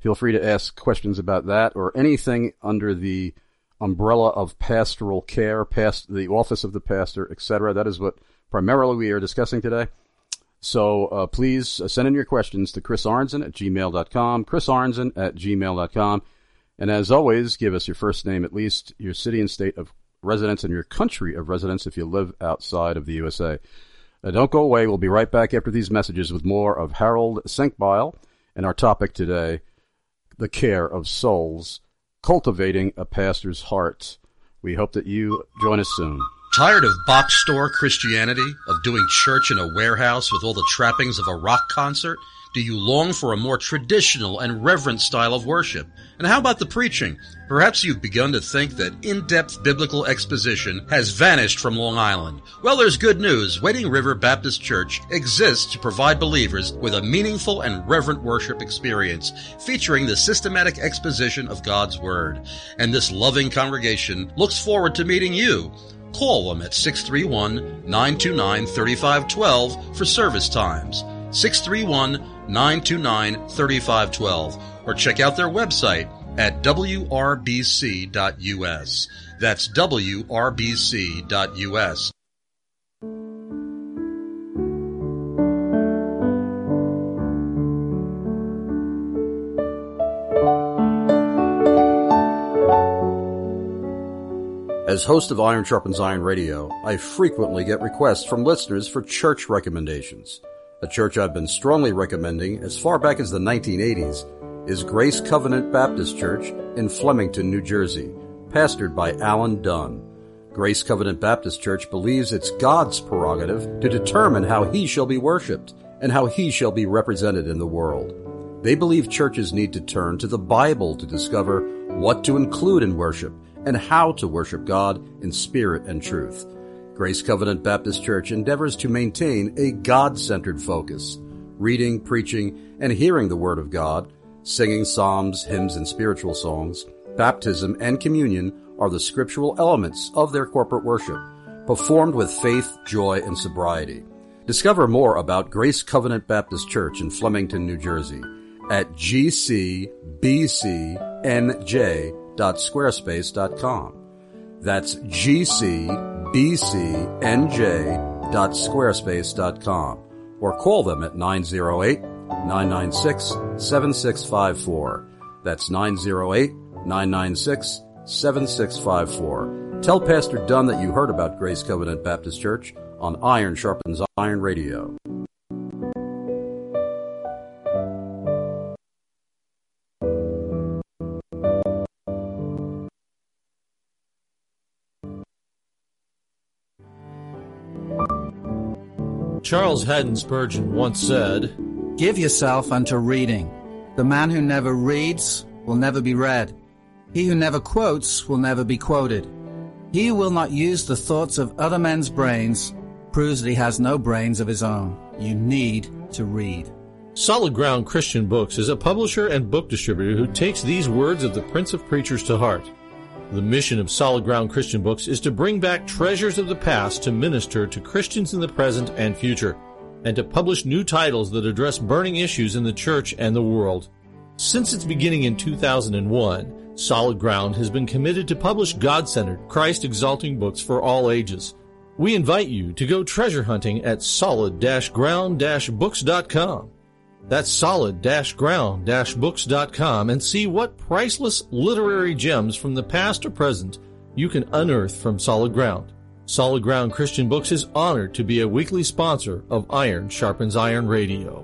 S2: Feel free to ask questions about that or anything under the umbrella of pastoral care, past the office of the pastor, et cetera. That is what primarily we are discussing today. So uh, please uh, send in your questions to Chris Arnzen at gmail dot com, Chris Arnzen at gmail dot com. And as always, give us your first name, at least your city and state of residence, and your country of residence if you live outside of the U S A. Uh, don't go away. We'll be right back after these messages with more of Harold Senkbeil and our topic today, the care of souls, cultivating a pastor's heart. We hope that you join us soon.
S14: Tired of box store Christianity, of doing church in a warehouse with all the trappings of a rock concert? Do you long for a more traditional and reverent style of worship? And how about the preaching? Perhaps you've begun to think that in-depth biblical exposition has vanished from Long Island. Well, there's good news. Wading River Baptist Church exists to provide believers with a meaningful and reverent worship experience, featuring the systematic exposition of God's Word. And this loving congregation looks forward to meeting you. Call them at six three one, nine two nine, three five one two for service times. six three one, nine two nine, three five one two, or check out their website at w r b c dot u s. That's w r b c dot u s.
S2: As host of Iron Sharpens Iron Radio, I frequently get requests from listeners for church recommendations. A church I've been strongly recommending as far back as the nineteen eighties is Grace Covenant Baptist Church in Flemington, New Jersey, pastored by Alan Dunn. Grace Covenant Baptist Church believes it's God's prerogative to determine how He shall be worshipped and how He shall be represented in the world. They believe churches need to turn to the Bible to discover what to include in worship and how to worship God in spirit and truth. Grace Covenant Baptist Church endeavors to maintain a God-centered focus, reading, preaching, and hearing the Word of God, singing psalms, hymns, and spiritual songs. Baptism and communion are the scriptural elements of their corporate worship, performed with faith, joy, and sobriety. Discover more about Grace Covenant Baptist Church in Flemington, New Jersey at g c b c n j dot squarespace dot com. That's g c b c n j dot squarespace dot com, or call them at nine oh eight, nine nine six, seven six five four. That's nine oh eight, nine nine six, seven six five four. Tell Pastor Dunn that you heard about Grace Covenant Baptist Church on Iron Sharpens Iron Radio.
S15: Charles Haddon Spurgeon once said,
S12: "Give yourself unto reading. The man who never reads will never be read. He who never quotes will never be quoted. He who will not use the thoughts of other men's brains proves that he has no brains of his own. You need to read."
S15: Solid Ground Christian Books is a publisher and book distributor who takes these words of the Prince of Preachers to heart. The mission of Solid Ground Christian Books is to bring back treasures of the past to minister to Christians in the present and future, and to publish new titles that address burning issues in the church and the world. Since its beginning in two thousand one, Solid Ground has been committed to publish God-centered, Christ-exalting books for all ages. We invite you to go treasure hunting at solid ground books dot com. That's solid ground books dot com, and see what priceless literary gems from the past or present you can unearth from Solid Ground. Solid Ground Christian Books is honored to be a weekly sponsor of Iron Sharpens Iron Radio.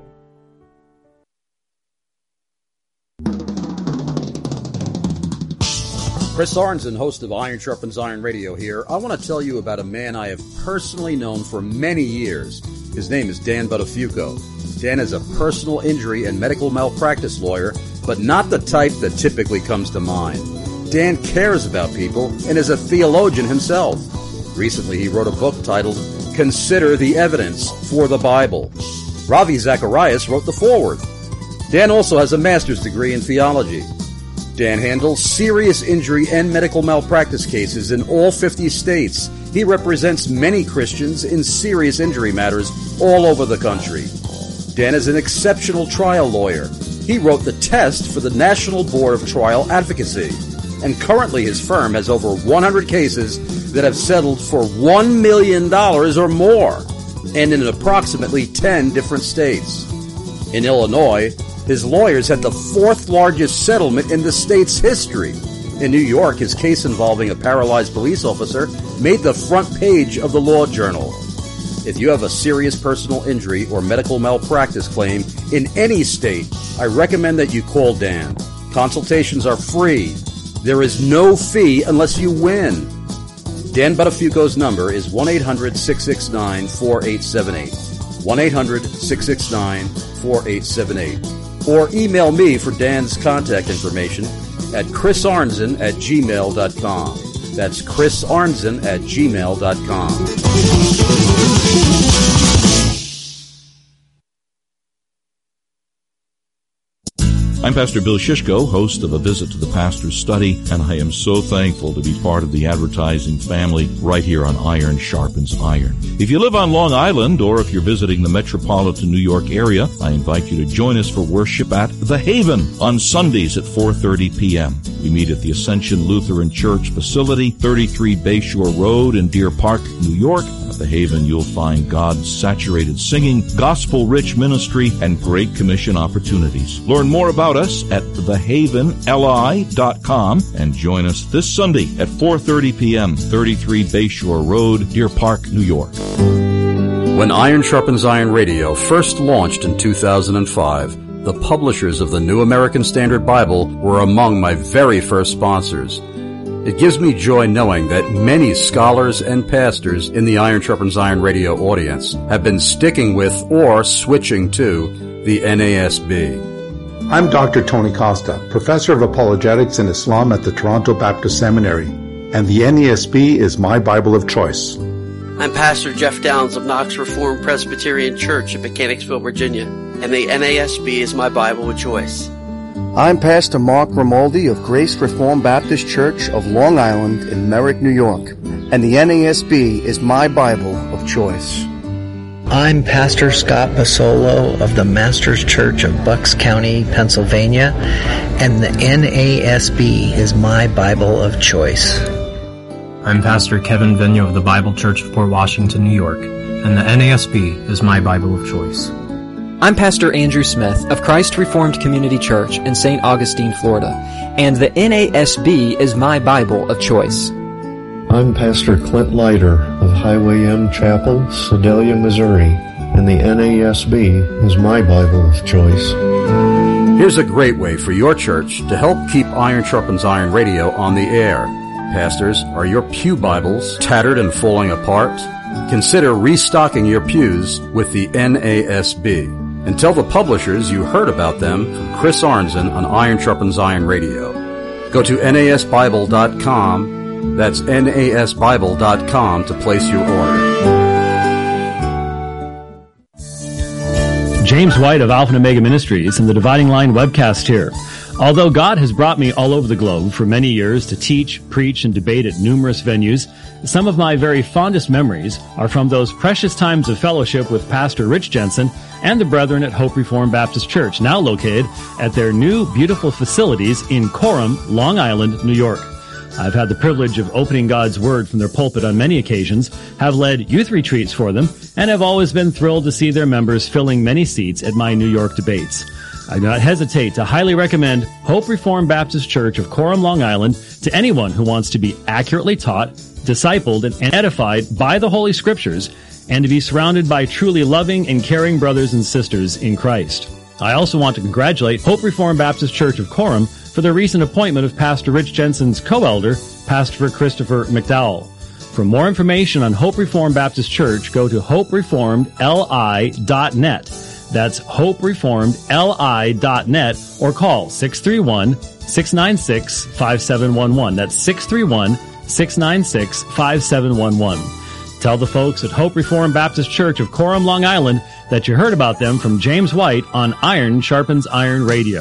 S2: Chris Arnzen, host of Iron Sharpens Iron Radio here. I want to tell you about a man I have personally known for many years. His name is Dan Buttafuoco. Dan is a personal injury and medical malpractice lawyer, but not the type that typically comes to mind. Dan cares about people and is a theologian himself. Recently, he wrote a book titled Consider the Evidence for the Bible. Ravi Zacharias wrote the foreword. Dan also has a master's degree in theology. Dan handles serious injury and medical malpractice cases in all fifty states. He represents many Christians in serious injury matters all over the country. Dan is an exceptional trial lawyer. He wrote the test for the National Board of Trial Advocacy, and currently his firm has over one hundred cases that have settled for one million dollars or more, and in approximately ten different states. In Illinois, his lawyers had the fourth largest settlement in the state's history. In New York, his case involving a paralyzed police officer made the front page of the Law Journal. If you have a serious personal injury or medical malpractice claim in any state, I recommend that you call Dan. Consultations are free. There is no fee unless you win. Dan Buttafuoco's number is one eight hundred six six nine four eight seven eight. one eight hundred six six nine four eight seven eight. Or email me for Dan's contact information at chris arnzen at gmail dot com. That's chris arnzen at gmail dot com.
S16: I'm Pastor Bill Shishko, host of A Visit to the Pastor's Study, and I am so thankful to be part of the advertising family right here on Iron Sharpens Iron. If you live on Long Island, or if you're visiting the metropolitan New York area, I invite you to join us for worship at The Haven on Sundays at four thirty p.m. We meet at the Ascension Lutheran Church facility, thirty-three Bayshore Road in Deer Park, New York. At The Haven, you'll find God-saturated singing, gospel-rich ministry, and Great Commission opportunities. Learn more about us at the haven l i dot com and join us this Sunday at four thirty p.m., thirty-three Bayshore Road, Deer Park, New York.
S2: When Iron Sharpens Iron Radio first launched in two thousand five, the publishers of the New American Standard Bible were among my very first sponsors. It gives me joy knowing that many scholars and pastors in the Iron Sharpens Iron Radio audience have been sticking with or switching to the N A S B.
S17: I'm Doctor Tony Costa, Professor of Apologetics and Islam at the Toronto Baptist Seminary, and the N A S B is my Bible of choice.
S18: I'm Pastor Jeff Downs of Knox Reformed Presbyterian Church in Mechanicsville, Virginia, and the N A S B is my Bible of choice.
S19: I'm Pastor Mark Grimaldi of Grace Reformed Baptist Church of Long Island in Merrick, New York, and the N A S B is my Bible of choice.
S20: I'm Pastor Scott Basolo of the Masters Church of Bucks County, Pennsylvania, and the N A S B is my Bible of choice.
S21: I'm Pastor Kevin Vigneault of the Bible Church of Port Washington, New York, and the N A S B is my Bible of choice.
S22: I'm Pastor Andrew Smith of Christ Reformed Community Church in Saint Augustine, Florida, and the N A S B is my Bible of choice.
S23: I'm Pastor Clint Leiter of Highway M Chapel, Sedalia, Missouri, and the N A S B is my Bible of choice.
S2: Here's a great way for your church to help keep Iron Sharpens Iron Radio on the air. Pastors, are your pew Bibles tattered and falling apart? Consider restocking your pews with the N A S B. And tell the publishers you heard about them from Chris Arnzen on Iron Sharpens Iron Radio. Go to N A S Bible dot com. That's N A S Bible dot com to place your order.
S13: James White of Alpha and Omega Ministries and the Dividing Line webcast here. Although God has brought me all over the globe for many years to teach, preach, and debate at numerous venues, some of my very fondest memories are from those precious times of fellowship with Pastor Rich Jensen and the brethren at Hope Reformed Baptist Church, now located at their new beautiful facilities in Coram, Long Island, New York. I've had the privilege of opening God's Word from their pulpit on many occasions, have led youth retreats for them, and have always been thrilled to see their members filling many seats at my New York debates. I do not hesitate to highly recommend Hope Reformed Baptist Church of Coram, Long Island to anyone who wants to be accurately taught, discipled, and edified by the Holy Scriptures, and to be surrounded by truly loving and caring brothers and sisters in Christ. I also want to congratulate Hope Reformed Baptist Church of Coram for the recent appointment of Pastor Rich Jensen's co-elder, Pastor Christopher McDowell. For more information on Hope Reformed Baptist Church, go to hope reformed l i dot net. That's hope reformed l i dot net, or call six three one, six nine six, five seven one one. That's six three one, six nine six, five seven one one. Tell the folks at Hope Reformed Baptist Church of Coram, Long Island, that you heard about them from James White on Iron Sharpens Iron Radio.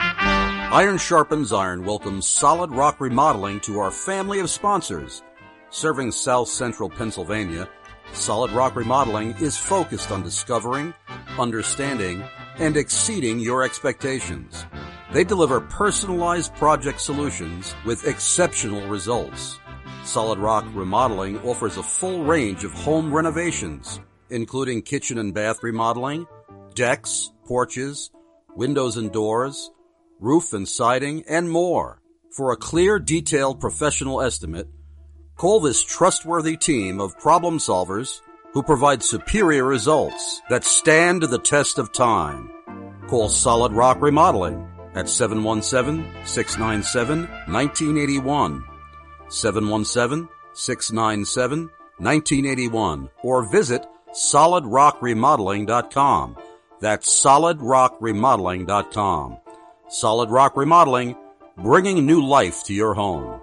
S2: Iron Sharpens Iron welcomes Solid Rock Remodeling to our family of sponsors. Serving South Central Pennsylvania, Solid Rock Remodeling is focused on discovering, understanding, and exceeding your expectations. They deliver personalized project solutions with exceptional results. Solid Rock Remodeling offers a full range of home renovations, including kitchen and bath remodeling, decks, porches, windows and doors, roof and siding, and more. For a clear, detailed professional estimate, call this trustworthy team of problem solvers who provide superior results that stand the test of time. Call Solid Rock Remodeling at seven one seven, six nine seven, one nine eight one, seven one seven, six nine seven, one nine eight one, or visit solid rock remodeling dot com. That's solid rock remodeling dot com. Solid Rock Remodeling, bringing new life to your home.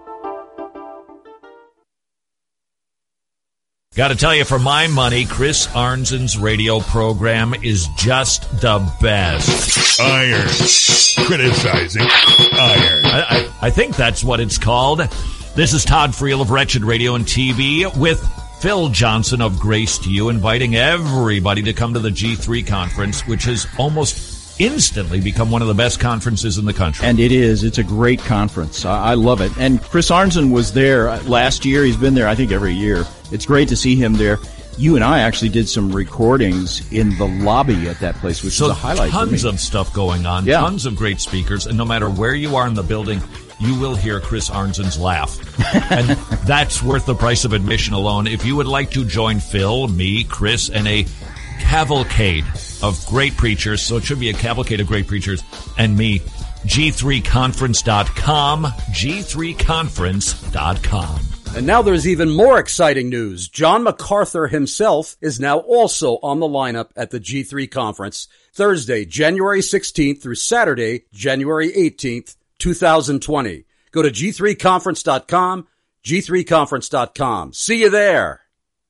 S1: Got to tell you, for my money, Chris Arnzen's radio program is just the best.
S4: Iron. Criticizing iron.
S1: I, I, I think that's what it's called. This is Todd Friel of Wretched Radio and T V with Phil Johnson of Grace to You, inviting everybody to come to the G three conference, which has almost instantly become one of the best conferences in the country.
S5: And it is. It's a great conference. I, I love it. And Chris Arnzen was there last year. He's been there, I think, every year. It's great to see him there. You and I actually did some recordings in the lobby at that place, which
S1: so
S5: is a highlight for me.
S1: Tons of stuff going on,
S5: yeah.
S1: Tons of great speakers, and no matter where you are in the building, you will hear Chris Arnzen's laugh. And that's worth the price of admission alone. If you would like to join Phil, me, Chris, and a cavalcade of great preachers, so it should be a cavalcade of great preachers, and me, G three conference dot com, G three conference dot com.
S2: And now there's even more exciting news. John MacArthur himself is now also on the lineup at the G three conference, Thursday, January sixteenth through Saturday, January eighteenth, twenty twenty. Go to G three conference dot com, G three conference dot com. See you there.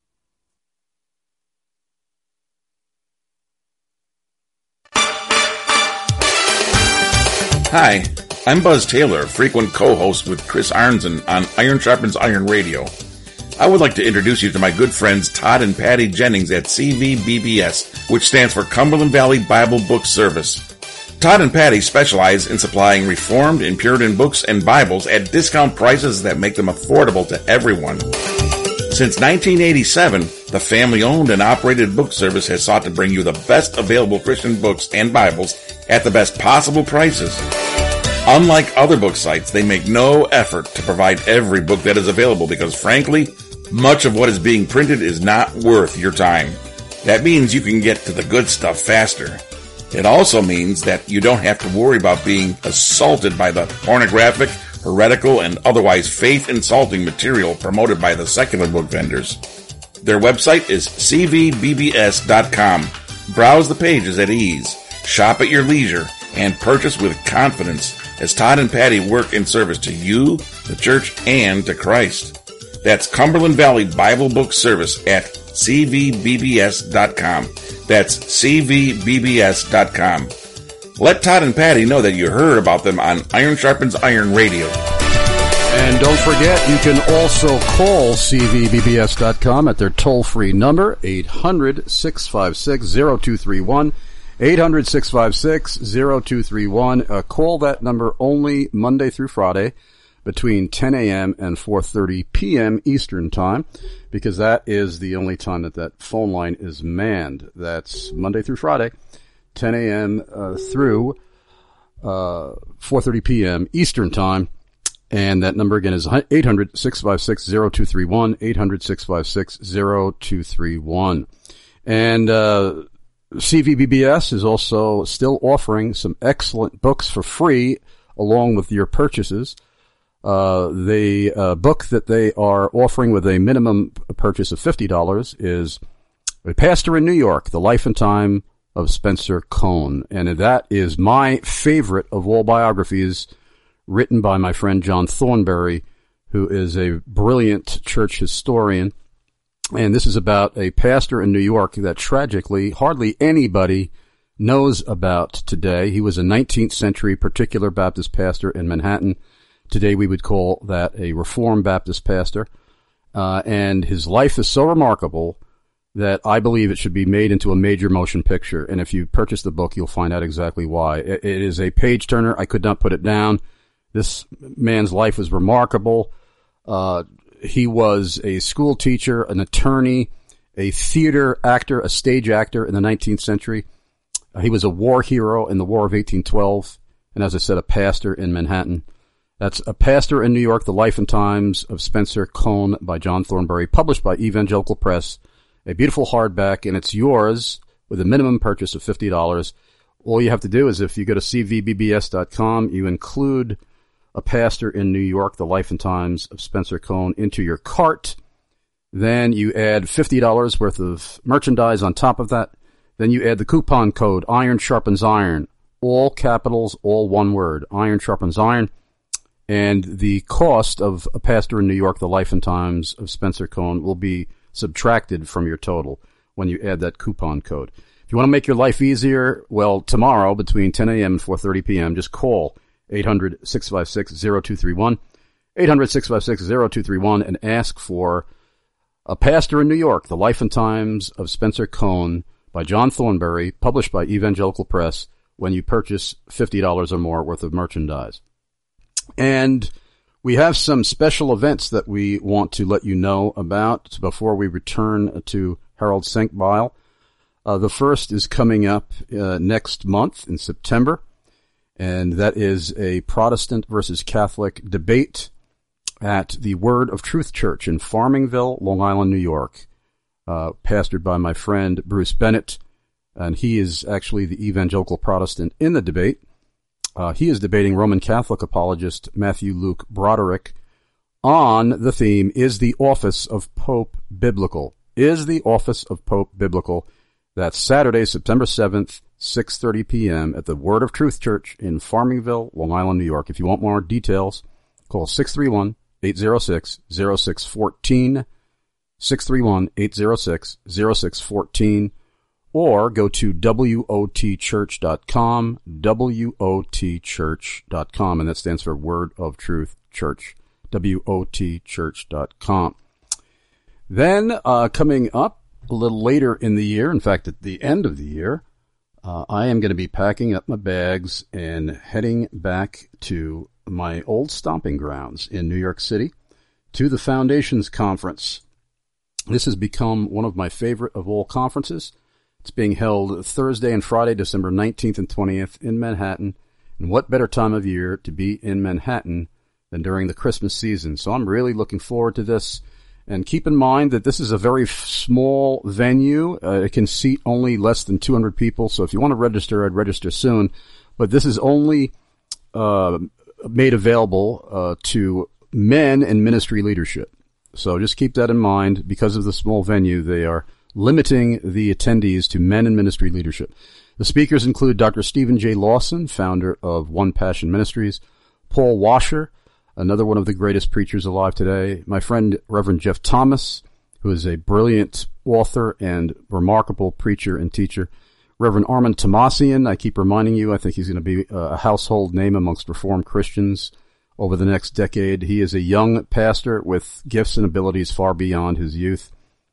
S24: Hi, I'm Buzz Taylor, frequent co-host with Chris Arnzen on Iron Sharpens Iron Radio. I would like to introduce you to my good friends Todd and Patty Jennings at C V B B S, which stands for Cumberland Valley Bible Book Service. Todd and Patty specialize in supplying Reformed and Puritan books and Bibles at discount prices that make them affordable to everyone. Since nineteen eighty-seven, the family-owned and operated book service has sought to bring you the best available Christian books and Bibles at the best possible prices. Unlike other book sites, they make no effort to provide every book that is available because, frankly, much of what is being printed is not worth your time. That means you can get to the good stuff faster. It also means that you don't have to worry about being assaulted by the pornographic, heretical, and otherwise faith-insulting material promoted by the secular book vendors. Their website is C V B B S dot com. Browse the pages at ease, shop at your leisure, and purchase with confidence as Todd and Patty work in service to you, the church, and to Christ. That's Cumberland Valley Bible Book Service at C V B B S dot com. That's C V B B S dot com. Let Todd and Patty know that you heard about them on Iron Sharpens Iron Radio.
S2: And don't forget, you can also call C V B B S dot com at their toll-free number, eight hundred, six five six, zero two three one, eight hundred, six five six, zero two three one. Uh, call that number only Monday through Friday between ten a.m. and four thirty p.m. Eastern Time, because that is the only time that that phone line is manned. That's Monday through Friday, ten a.m. Uh, through uh, four thirty p.m. Eastern Time. And that number again is eight hundred, six five six, zero two three one, eight hundred, six five six, zero two three one. And uh C V B B S is also still offering some excellent books for free along with your purchases. Uh the uh, book that they are offering with a minimum purchase of fifty dollars is A Pastor in New York, The Life and Time of Spencer Cone. And that is my favorite of all biographies, written by my friend John Thornberry, who is a brilliant church historian. And this is about a pastor in New York that tragically hardly anybody knows about today. He was a nineteenth century particular Baptist pastor in Manhattan. Today we would call that a Reformed Baptist pastor. Uh, and his life is so remarkable that I believe it should be made into a major motion picture. And if you purchase the book, you'll find out exactly why. It, it is a page turner. I could not put it down. This man's life was remarkable. Uh, he was a school teacher, an attorney, a theater actor, a stage actor in the nineteenth century. Uh, he was a war hero in the War of eighteen twelve. And as I said, a pastor in Manhattan. That's A Pastor in New York, The Life and Times of Spencer Cohn by John Thornbury, published by Evangelical Press. A beautiful hardback, and it's yours with a minimum purchase of fifty dollars. All you have to do is if you go to c v b b s dot com, you include A Pastor in New York, The Life and Times of Spencer Cohn into your cart. Then you add fifty dollars worth of merchandise on top of that. Then you add the coupon code Iron Sharpens Iron. All capitals, all one word. Iron Sharpens Iron. And the cost of A Pastor in New York, The Life and Times of Spencer Cohn will be subtracted from your total when you add that coupon code. If you want to make your life easier, well, tomorrow between ten a.m. and four thirty p.m., just call eight hundred, six five six, zero two three one, eight hundred, six five six, zero two three one, and ask for A Pastor in New York, The Life and Times of Spencer Cohn by John Thornbury, published by Evangelical Press, when you purchase fifty dollars or more worth of merchandise. And we have some special events that we want to let you know about before we return to Harold Senkbeil. Uh, the first is coming up uh, next month in September, and that is a Protestant versus Catholic debate at the Word of Truth Church in Farmingville, Long Island, New York, uh, pastored by my friend Bruce Bennett, and he is actually the evangelical Protestant in the debate. Uh, he is debating Roman Catholic apologist Matthew Luke Broderick on the theme, Is the Office of Pope Biblical? Is the Office of Pope Biblical? That's Saturday, September seventh, six thirty p.m. at the Word of Truth Church in Farmingville, Long Island, New York. If you want more details, call six three one, eight zero six, zero six one four, six three one, eight zero six, zero six one four, or go to W O T church dot com, W O T church dot com, and that stands for Word of Truth Church, W O T church dot com. Then, uh, coming up a little later in the year, in fact, at the end of the year, uh, I am going to be packing up my bags and heading back to my old stomping grounds in New York City to the Foundations Conference. This has become one of my favorite of all conferences. It's being held Thursday and Friday, December nineteenth and twentieth in Manhattan. And what better time of year to be in Manhattan than during the Christmas season? So I'm really looking forward to this. And keep in mind that this is a very f- small venue. Uh, it can seat only less than two hundred people. So if you want to register, I'd register soon. But this is only uh, made available uh, to men in ministry leadership. So just keep that in mind. Because of the small venue, they are limiting the attendees to men in ministry leadership. The speakers include Doctor Stephen J. Lawson, founder of One Passion Ministries, Paul Washer, another one of the greatest preachers alive today, my friend Reverend Jeff Thomas, who is a brilliant author and remarkable preacher and teacher, Reverend Armand Tomasian. I keep reminding you, I think he's going to be a household name amongst Reformed Christians over the next decade. He is a young pastor with gifts and abilities far beyond his youth.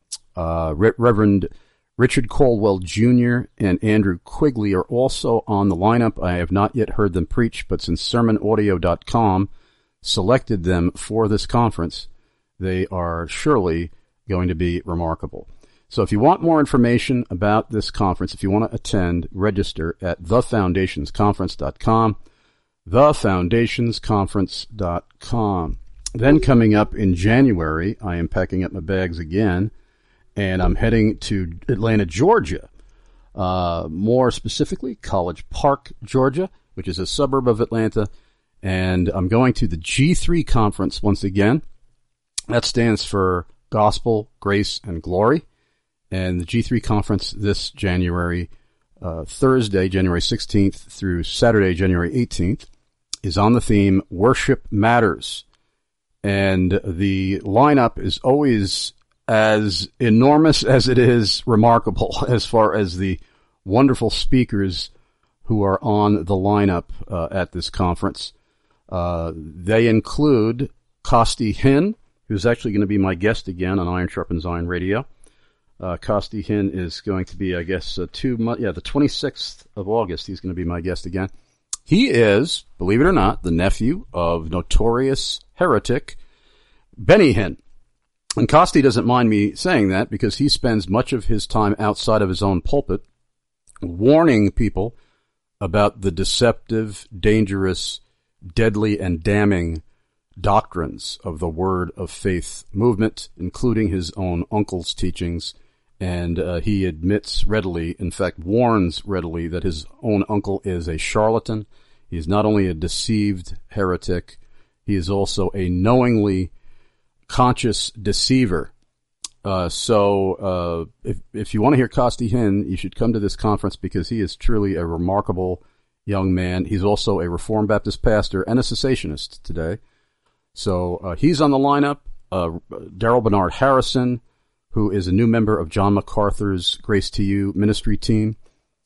S2: Uh, Re- Reverend Richard Caldwell Junior and Andrew Quigley are also on the lineup. I have not yet heard them preach, but since sermon audio dot com selected them for this conference, they are surely going to be remarkable. So if you want more information about this conference, if you want to attend, register at the foundations conference dot com, the foundations conference dot com. Then coming up in January, I am packing up my bags again, and I'm heading to Atlanta, Georgia. Uh, more specifically, College Park, Georgia, which is a suburb of Atlanta. And I'm going to the G three conference once again. That stands for Gospel, Grace, and Glory. And the G three conference this January, uh, Thursday, January sixteenth through Saturday, January eighteenth, is on the theme Worship Matters. And the lineup is always as enormous as it is remarkable as far as the wonderful speakers who are on the lineup uh, at this conference. Uh, they include Costi Hinn, who's actually going to be my guest again on Iron Sharpens Iron Radio. Uh, Costi Hinn is going to be, I guess, uh, two months, yeah, the twenty-sixth of August, he's going to be my guest again. He is, believe it or not, the nephew of notorious heretic Benny Hinn. And Costi doesn't mind me saying that because he spends much of his time outside of his own pulpit warning people about the deceptive, dangerous, deadly, and damning doctrines of the Word of Faith movement, including his own uncle's teachings. And uh, he admits readily, in fact warns readily, that his own uncle is a charlatan. He is not only a deceived heretic, he is also a knowingly conscious deceiver. Uh, so uh, if if you want to hear Costi Hinn, you should come to this conference because he is truly a remarkable young man. He's also a Reformed Baptist pastor and a cessationist today. So uh, he's on the lineup. Uh, Daryl Bernard Harrison, who is a new member of John MacArthur's Grace to You ministry team.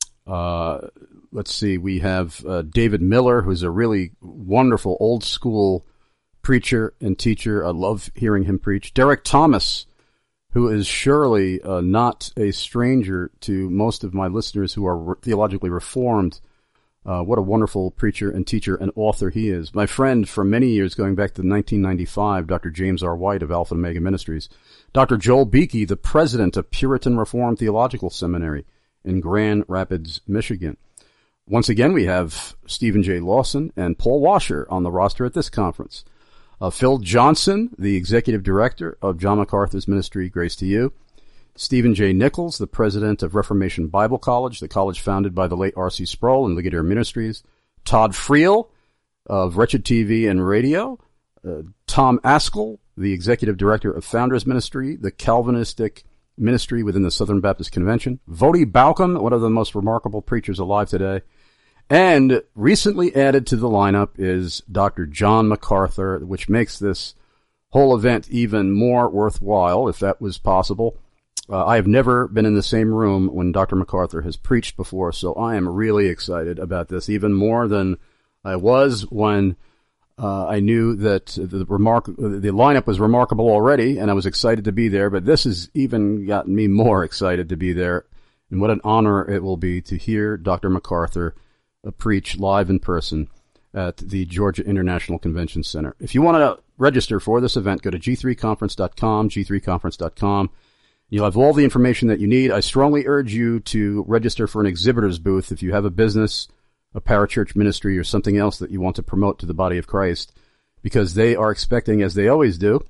S2: Uh, let's see, we have uh, David Miller, who's a really wonderful old school preacher and teacher. I love hearing him preach. Derek Thomas, who is surely uh, not a stranger to most of my listeners who are re- theologically reformed. Uh, what a wonderful preacher and teacher and author he is. My friend for many years, going back to nineteen ninety-five, Doctor James R. White of Alpha and Omega Ministries. Doctor Joel Beakey, the president of Puritan Reformed Theological Seminary in Grand Rapids, Michigan. Once again, we have Stephen J. Lawson and Paul Washer on the roster at this conference. Uh, Phil Johnson, the executive director of John MacArthur's ministry, Grace to You. Stephen J. Nichols, the president of Reformation Bible College, the college founded by the late R C Sproul and Ligonier Ministries. Todd Friel of Wretched T V and Radio. Uh, Tom Askell, the executive director of Founders Ministry, the Calvinistic ministry within the Southern Baptist Convention. Voddie Baucham, one of the most remarkable preachers alive today. And recently added to the lineup is Doctor John MacArthur, which makes this whole event even more worthwhile, if that was possible. Uh, I have never been in the same room when Doctor MacArthur has preached before, so I am really excited about this, even more than I was when uh, I knew that the remark the lineup was remarkable already, and I was excited to be there, but this has even gotten me more excited to be there, and what an honor it will be to hear Doctor MacArthur uh, preach live in person at the Georgia International Convention Center. If you want to register for this event, go to G three conference dot com, G three conference dot com. You'll have all the information that you need. I strongly urge you to register for an exhibitor's booth if you have a business, a parachurch ministry, or something else that you want to promote to the body of Christ, because they are expecting, as they always do,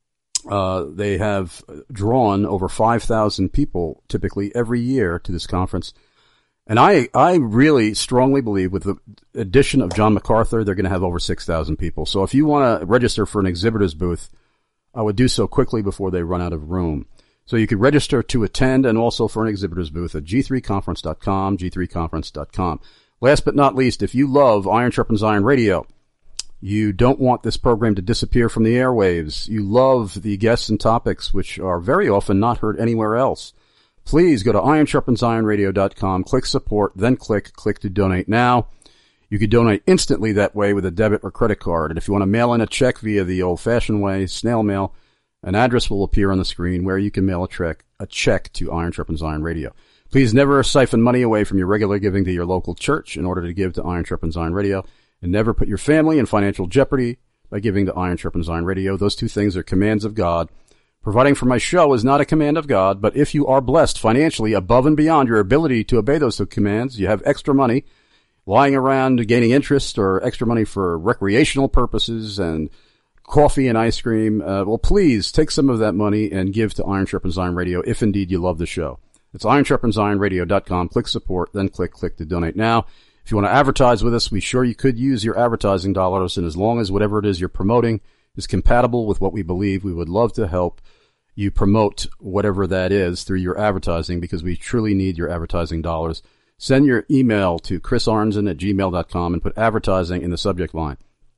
S2: uh, they have drawn over five thousand people typically every year to this conference. And I, I really strongly believe with the addition of John MacArthur, they're going to have over six thousand people. So if you want to register for an exhibitor's booth, I would do so quickly before they run out of room. So you could register to attend and also for an exhibitor's booth at G three conference dot com, G three conference dot com. Last but not least, if you love Iron Sharpens Iron Radio, you don't want this program to disappear from the airwaves, you love the guests and topics which are very often not heard anywhere else, please go to Iron Sharpens Iron Radio dot com, click support, then click click to donate now. You could donate instantly that way with a debit or credit card. And if you want to mail in a check via the old-fashioned way, snail mail, an address will appear on the screen where you can mail a check, a check to Iron Sharpens Iron Radio. Please never siphon money away from your regular giving to your local church in order to give to Iron Sharpens Iron Radio, and never put your family in financial jeopardy by giving to Iron Sharpens Iron Radio. Those two things are commands of God. Providing for my show is not a command of God, but if you are blessed financially above and beyond your ability to obey those two commands, you have extra money lying around gaining interest or extra money for recreational purposes and coffee and ice cream, uh, well, please take some of that money and give to Iron Sharpens Iron Radio if indeed you love the show. It's Iron Sharpens Iron Radio dot com. Click support, then click click to donate now. If you want to advertise with us, we sure you could use your advertising dollars, and as long as whatever it is you're promoting is compatible with what we believe, we would love to help you promote whatever that is through your advertising, because we truly need your advertising dollars. Send your email to chris arnzen at gmail dot com and put advertising in the subject line.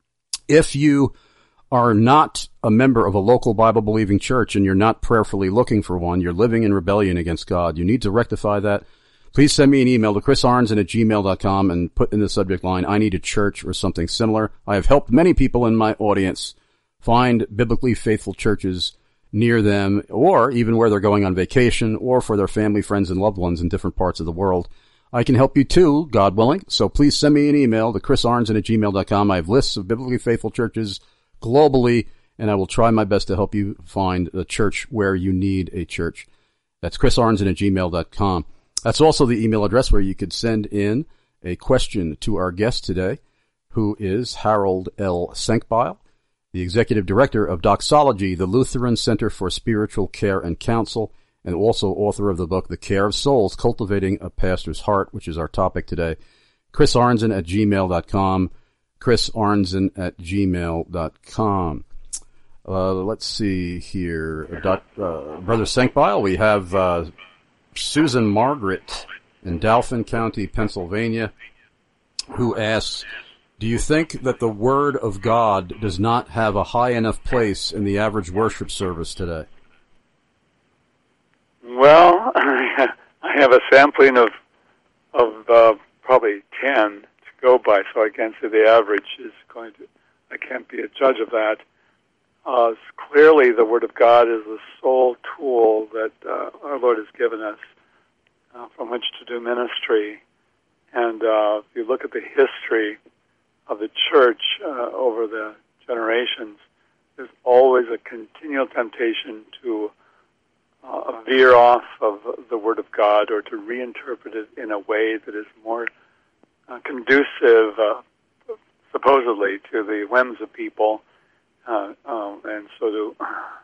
S2: If you are not a member of a local Bible-believing church and you're not prayerfully looking for one, you're living in rebellion against God, you need to rectify that. Please send me an email to chris arnzen at gmail dot com and put in the subject line, I need a church or something similar. I have helped many people in my audience find biblically faithful churches near them, or even where they're going on vacation, or for their family, friends, and loved ones in different parts of the world. I can help you too, God willing. So please send me an email to chris arnzen at gmail dot com. I have lists of biblically faithful churches globally, and I will try my best to help you find a church where you need a church. That's chris arnzen at gmail dot com. That's also the email address where you could send in a question to our guest today, who is Harold L. Senkbeil, the Executive Director of Doxology, the Lutheran Center for Spiritual Care and Counsel, and also author of the book, The Care of Souls, Cultivating a Pastor's Heart, which is our topic today. chris arnzen at gmail dot com. chris arnzen at gmail dot com. Uh, let's see here. Doc, uh, Brother Senkbeil, we have uh, Susan Margaret in Dauphin County, Pennsylvania, who asks, do you think that the Word of God does not have a high enough place in the average worship service today?
S3: Well, I have a sampling of of uh, probably ten to go by, so I can't say the average is going to. I can't be a judge of that. Uh, clearly, the Word of God is the sole tool that uh, our Lord has given us uh, from which to do ministry. And uh, if you look at the history of the church uh, over the generations, there's always a continual temptation to uh, veer off of the Word of God or to reinterpret it in a way that is more uh, conducive, uh, supposedly, to the whims of people. Uh, um, and so to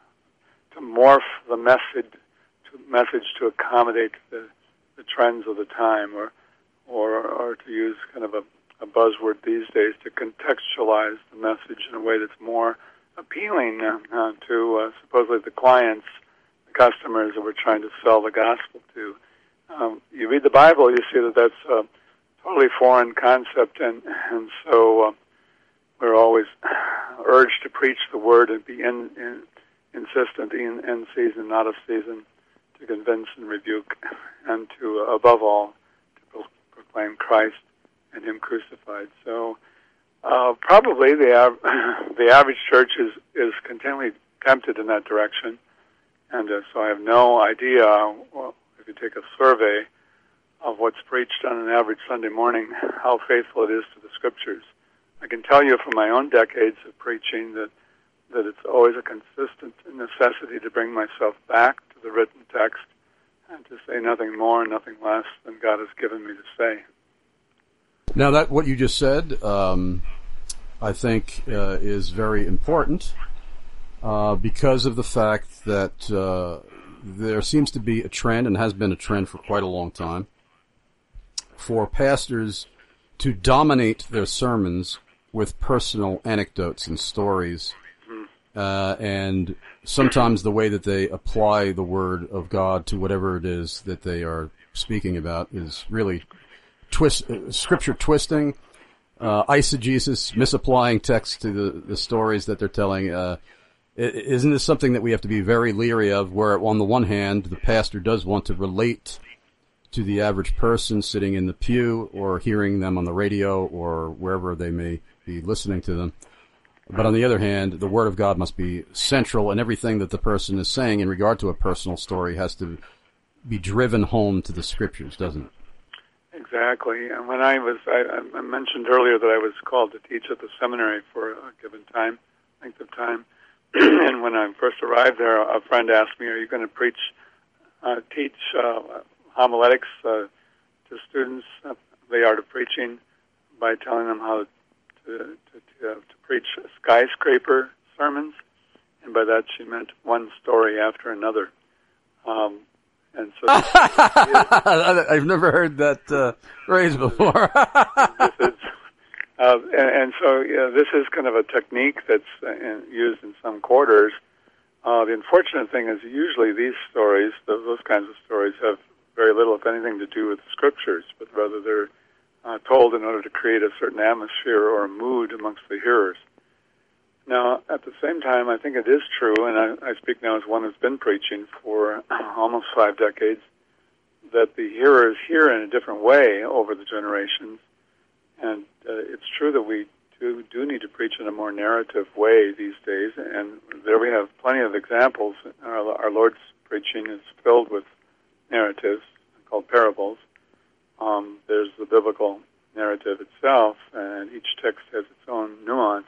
S3: to morph the message to message to accommodate the, the trends of the time, or or or to use kind of a, a buzzword these days, to contextualize the message in a way that's more appealing uh, uh, to uh, supposedly the clients, the customers that we're trying to sell the gospel to. Um, you read the Bible, you see that that's a totally foreign concept, and and so. Uh, We're always urged to preach the word and be in, in, insistent in, in season, not of season, to convince and rebuke, and to, uh, above all, to pro- proclaim Christ and Him crucified. So, uh, probably the av- the average church is, is continually tempted in that direction, and uh, so I have no idea. Well, if you take a survey of what's preached on an average Sunday morning, how faithful it is to the Scriptures. I can tell you from my own decades of preaching that, that it's always a consistent necessity to bring myself back to the written text and to say nothing more, nothing less than God has given me to say.
S2: Now, that what you just said, um, I think, uh, is very important uh, because of the fact that uh, there seems to be a trend, and has been a trend for quite a long time, for pastors to dominate their sermons with personal anecdotes and stories, uh, and sometimes the way that they apply the Word of God to whatever it is that they are speaking about is really twist, uh, scripture twisting, uh, eisegesis, misapplying text to the, the stories that they're telling. Uh, isn't this something that we have to be very leery of, where on the one hand, the pastor does want to relate to the average person sitting in the pew or hearing them on the radio or wherever they may be listening to them. But on the other hand, the Word of God must be central, and everything that the person is saying in regard to a personal story has to be driven home to the Scriptures, doesn't it?
S3: Exactly. And when I was, I, I mentioned earlier that I was called to teach at the seminary for a given time, length of time. And when I first arrived there, a friend asked me, are you going to preach, uh, teach uh, homiletics uh, to students, uh, the art of preaching, by telling them how to, to, to, uh, to preach skyscraper sermons? And by that she meant one story after another. Um, and so
S2: I've never heard that uh, phrase before.
S3: this is, uh, and, and so yeah, this is kind of a technique that's uh, in, used in some quarters. Uh, the unfortunate thing is usually these stories, those, those kinds of stories, have very little, if anything, to do with the Scriptures, but rather they're uh, told in order to create a certain atmosphere or a mood amongst the hearers. Now, at the same time, I think it is true, and I, I speak now as one who's been preaching for almost five decades, that the hearers hear in a different way over the generations. And uh, it's true that we do, do need to preach in a more narrative way these days, and there we have plenty of examples. Our, our Lord's preaching is filled with narratives called parables. Um, there's the biblical narrative itself, and each text has its own nuance.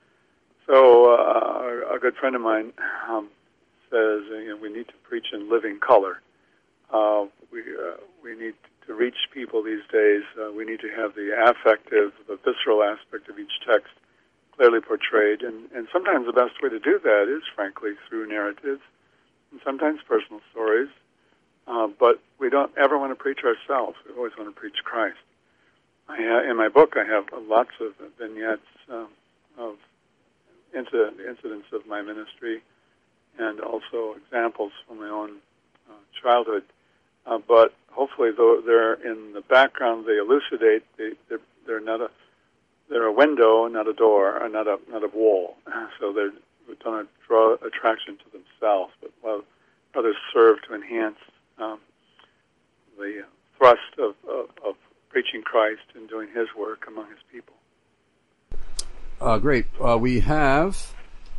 S3: So uh, a good friend of mine um, says, you know, we need to preach in living color. Uh, we uh, we need to reach people these days. Uh, we need to have the affective, the visceral aspect of each text clearly portrayed, and, and sometimes the best way to do that is, frankly, through narratives, and sometimes personal stories. Uh, but we don't ever want to preach ourselves. We always want to preach Christ. I ha- in my book, I have lots of vignettes um, of incident, incidents of my ministry, and also examples from my own uh, childhood. Uh, but hopefully, though they're in the background, they elucidate. They, they're, they're not a they're a window, not a door, or not a not a wall. So they don't draw attraction to themselves, but well, others serve to enhance um, the thrust of, of, of preaching Christ and doing His work among His people.
S2: Uh, great. Uh, we have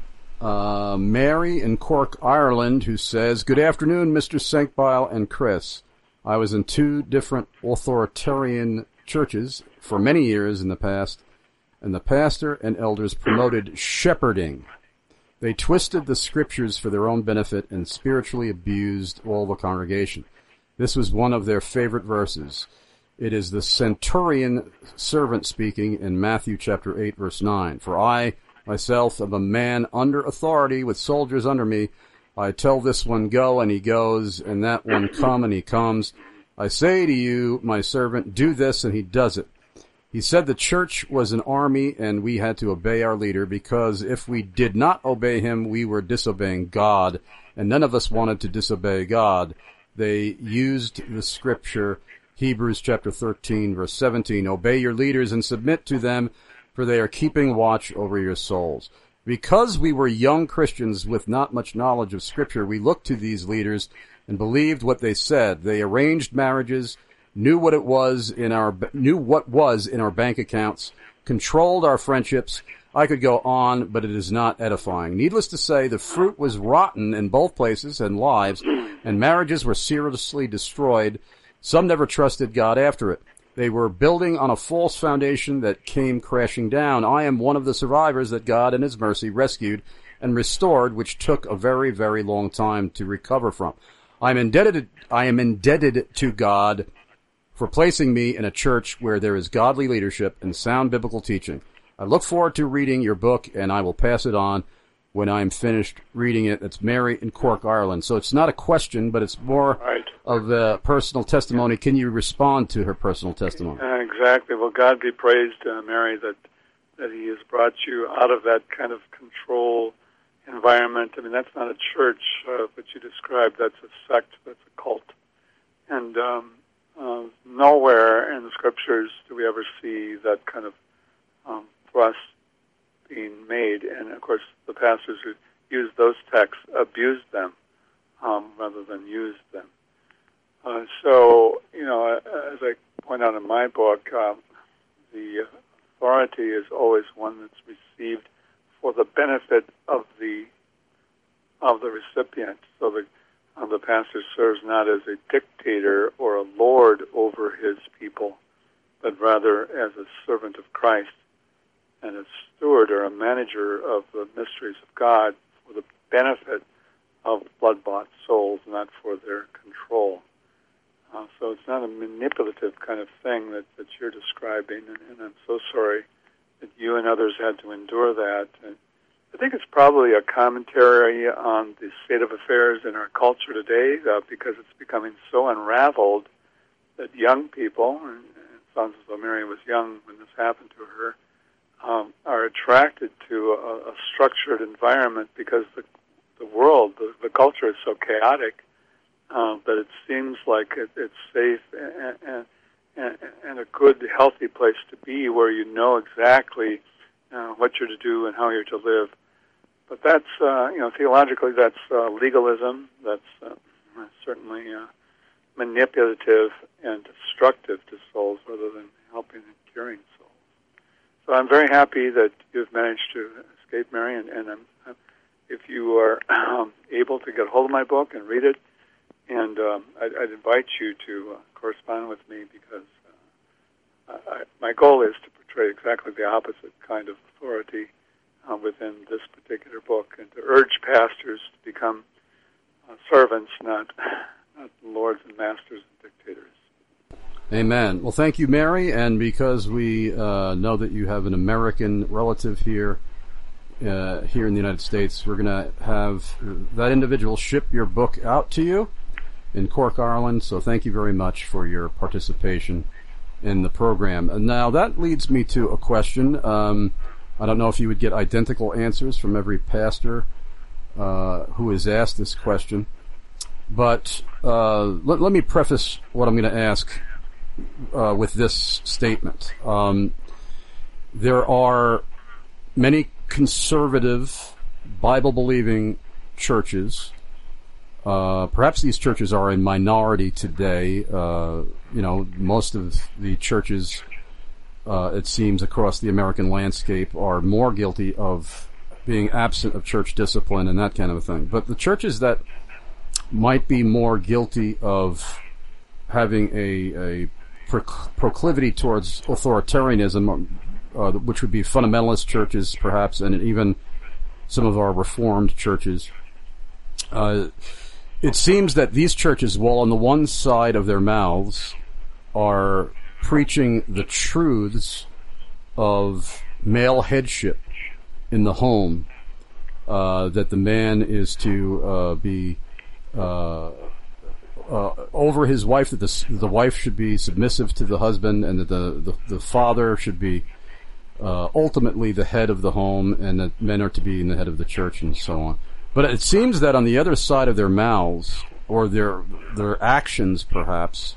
S2: uh, Mary in Cork, Ireland, who says, "Good afternoon, Mister Senkbeil and Chris. I was in two different authoritarian churches for many years in the past, and the pastor and elders promoted shepherding. They twisted the scriptures for their own benefit and spiritually abused all the congregation. This was one of their favorite verses. It is the centurion servant speaking in Matthew chapter eight, verse nine. For I myself am a man under authority with soldiers under me. I tell this one, go, and he goes, and that one, come, and he comes. I say to you, my servant, do this, and he does it." He said the church was an army, and we had to obey our leader, because if we did not obey him, we were disobeying God, and none of us wanted to disobey God. They used the scripture, Hebrews chapter thirteen, verse seventeen, "Obey your leaders and submit to them, for they are keeping watch over your souls." Because we were young Christians with not much knowledge of Scripture, we looked to these leaders and believed what they said. They arranged marriages, knew what it was in our knew what was in our bank accounts, controlled our friendships. I could go on, but it is not edifying. Needless to say, the fruit was rotten in both places and lives, and marriages were seriously destroyed. Some never trusted God after it. They were building on a false foundation that came crashing down. I am one of the survivors that God in His mercy rescued and restored, which took a very, very long time to recover from. I am indebted, I am indebted to God for placing me in a church where there is godly leadership and sound biblical teaching. I look forward to reading your book, and I will pass it on when I'm finished reading it. It's Mary in Cork, Ireland. So it's not a question, but it's more right. of a personal testimony. Can you respond to her personal testimony?
S3: Uh, exactly. Well, God be praised, uh, Mary, that that He has brought you out of that kind of control environment. I mean, that's not a church, uh, what you described. That's a sect. That's a cult. And um, uh, nowhere in the Scriptures do we ever see that kind of um, thrust being made, and of course the pastors who used those texts abused them um, rather than used them. Uh, so, you know, as I point out in my book, um, the authority is always one that's received for the benefit of the of the recipient. So the uh, the pastor serves not as a dictator or a lord over his people, but rather as a servant of Christ and a steward or a manager of the mysteries of God for the benefit of blood-bought souls, not for their control. Uh, so it's not a manipulative kind of thing that, that you're describing, and, and I'm so sorry that you and others had to endure that. And I think it's probably a commentary on the state of affairs in our culture today, uh, because it's becoming so unraveled that young people, and it sounds as though Mary was young when this happened to her, Um, are attracted to a, a structured environment because the the world, the, the culture is so chaotic uh, that it seems like it, it's safe and, and, and, and a good, healthy place to be where you know exactly uh, what you're to do and how you're to live. But that's, uh, you know, theologically that's uh, legalism. That's uh, certainly uh, manipulative and destructive to souls rather than helping and curing souls. So I'm very happy that you've managed to escape, Mary, and, and I'm, I'm, if you are um, able to get hold of my book and read it, and um, I'd, I'd invite you to uh, correspond with me, because uh, I, my goal is to portray exactly the opposite kind of authority uh, within this particular book, and to urge pastors to become uh, servants, not, not lords and masters and dictators.
S2: Amen. Well, thank you, Mary, and because we uh, know that you have an American relative here, uh, here in the United States, we're going to have that individual ship your book out to you in Cork, Ireland. So thank you very much for your participation in the program. And now that leads me to a question. Um, I don't know if you would get identical answers from every pastor uh, who is asked this question, but uh, let, let me preface what I'm going to ask Uh, with this statement. Um, there are many conservative, Bible-believing churches. Uh, perhaps these churches are a minority today. Uh, you know, most of the churches, uh, it seems, across the American landscape are more guilty of being absent of church discipline and that kind of a thing. But the churches that might be more guilty of having a, a proclivity towards authoritarianism, uh, which would be fundamentalist churches, perhaps, and even some of our Reformed churches. Uh, it seems that these churches, while on the one side of their mouths are preaching the truths of male headship in the home, uh, that the man is to uh, be uh, Uh, over his wife, that the, the wife should be submissive to the husband, and that the, the, the father should be uh, ultimately the head of the home, and that men are to be in the head of the church, and so on. But it seems that on the other side of their mouths, or their their actions perhaps,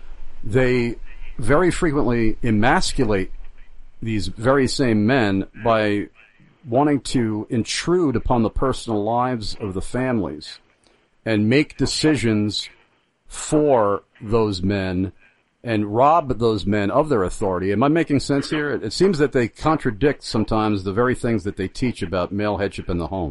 S2: they very frequently emasculate these very same men by wanting to intrude upon the personal lives of the families and make decisions for those men and rob those men of their authority. Am I making sense here? It seems that they contradict sometimes the very things that they teach about male headship in the home.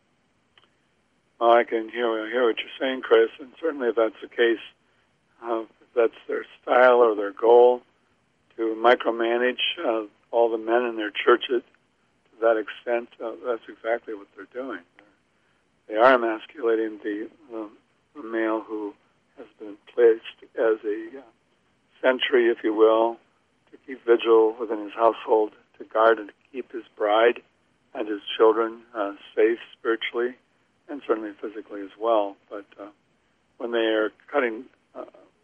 S3: Well, I can hear, hear what you're saying, Chris, and certainly if that's the case, uh, if that's their style or their goal to micromanage uh, all the men in their churches to that extent, uh, that's exactly what they're doing. They are emasculating the, uh, the male who has been placed as a uh, sentry, if you will, to keep vigil within his household, to guard and to keep his bride and his children uh, safe spiritually and certainly physically as well. But uh, when they are cutting, uh,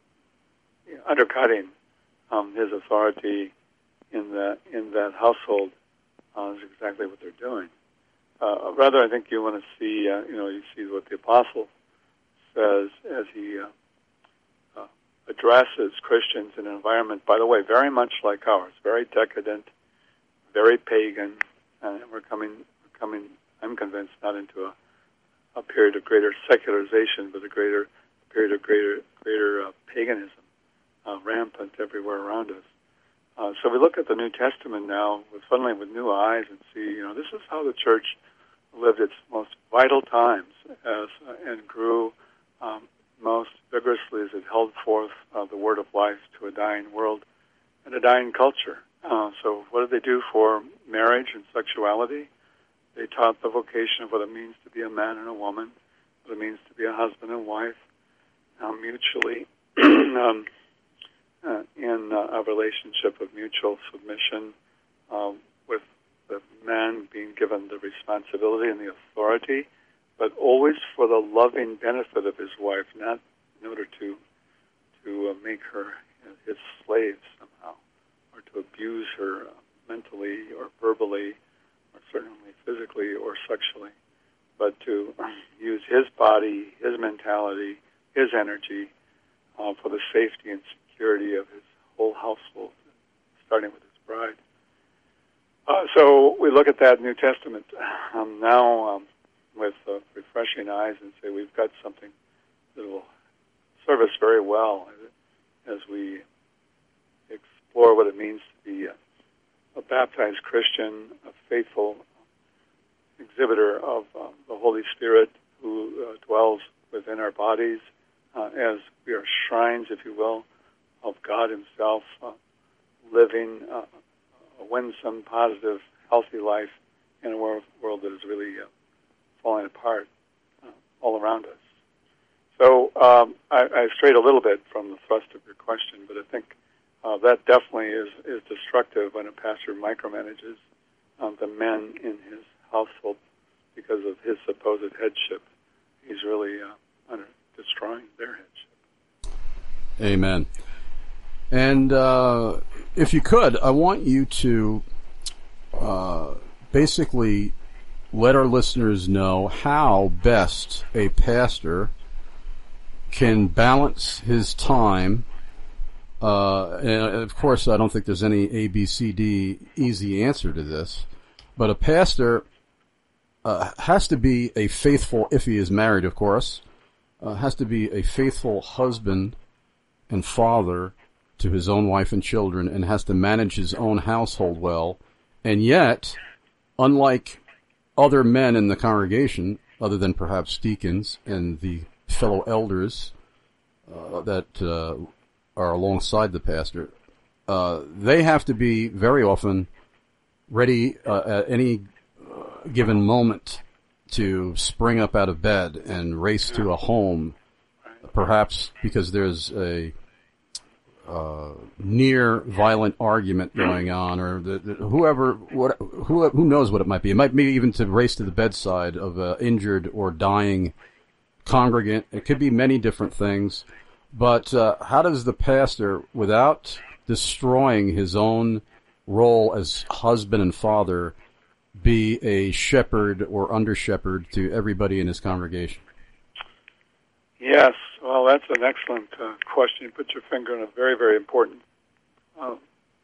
S3: undercutting um, his authority in that in that household, uh, is exactly what they're doing. Uh, rather, I think you want to see, uh, you know, you see what the apostle says as he uh, uh, addresses Christians in an environment, by the way, very much like ours, very decadent, very pagan, and we're coming, we're coming, I'm convinced, not into a, a period of greater secularization, but a greater period of greater, greater uh, paganism, uh, rampant everywhere around us. Uh, so we look at the New Testament now with suddenly with new eyes and see, you know, this is how the church lived its most vital times as uh, and grew um, most vigorously as it held forth uh, the word of life to a dying world and a dying culture. Uh, so what did they do for marriage and sexuality? They taught the vocation of what it means to be a man and a woman, what it means to be a husband and wife, uh, mutually um, uh, in uh, a relationship of mutual submission, uh, with the man being given the responsibility and the authority, but always for the loving benefit of his wife, not in order to to uh, make her his slave somehow, or to abuse her uh, mentally or verbally, or certainly physically or sexually, but to use his body, his mentality, his energy uh, for the safety and security of his whole household, starting with his bride. Uh, so we look at that New Testament um, now um, with uh, refreshing eyes and say we've got something that will serve us very well as we explore what it means to be uh, a baptized Christian, a faithful exhibitor of uh, the Holy Spirit who uh, dwells within our bodies uh, as we are shrines, if you will, of God himself, uh, living uh, a winsome, positive, healthy life in a world, world that is really uh, falling apart uh, all around us. So um, I, I strayed a little bit from the thrust of your question, but I think uh, that definitely is, is destructive when a pastor micromanages uh, the men in his household because of his supposed headship. He's really uh, under, destroying their headship.
S2: Amen. And uh, if you could, I want you to uh, basically let our listeners know how best a pastor can balance his time. Uh, and of course, I don't think there's any A, B, C, D easy answer to this, but a pastor uh, has to be a faithful, if he is married, of course, uh, has to be a faithful husband and father to his own wife and children, and has to manage his own household well. And yet, unlike other men in the congregation, other than perhaps deacons and the fellow elders uh, that uh, are alongside the pastor, uh, they have to be very often ready uh, at any uh, given moment to spring up out of bed and race to a home, perhaps because there's a uh, near violent argument going on, or the, the, whoever, what, who, who knows what it might be. It might be even to race to the bedside of an injured or dying congregant. It could be many different things. But uh, how does the pastor, without destroying his own role as husband and father, be a shepherd or under-shepherd to everybody in his congregation?
S3: Yes, well, that's an excellent uh, question. You put your finger on a very, very important uh,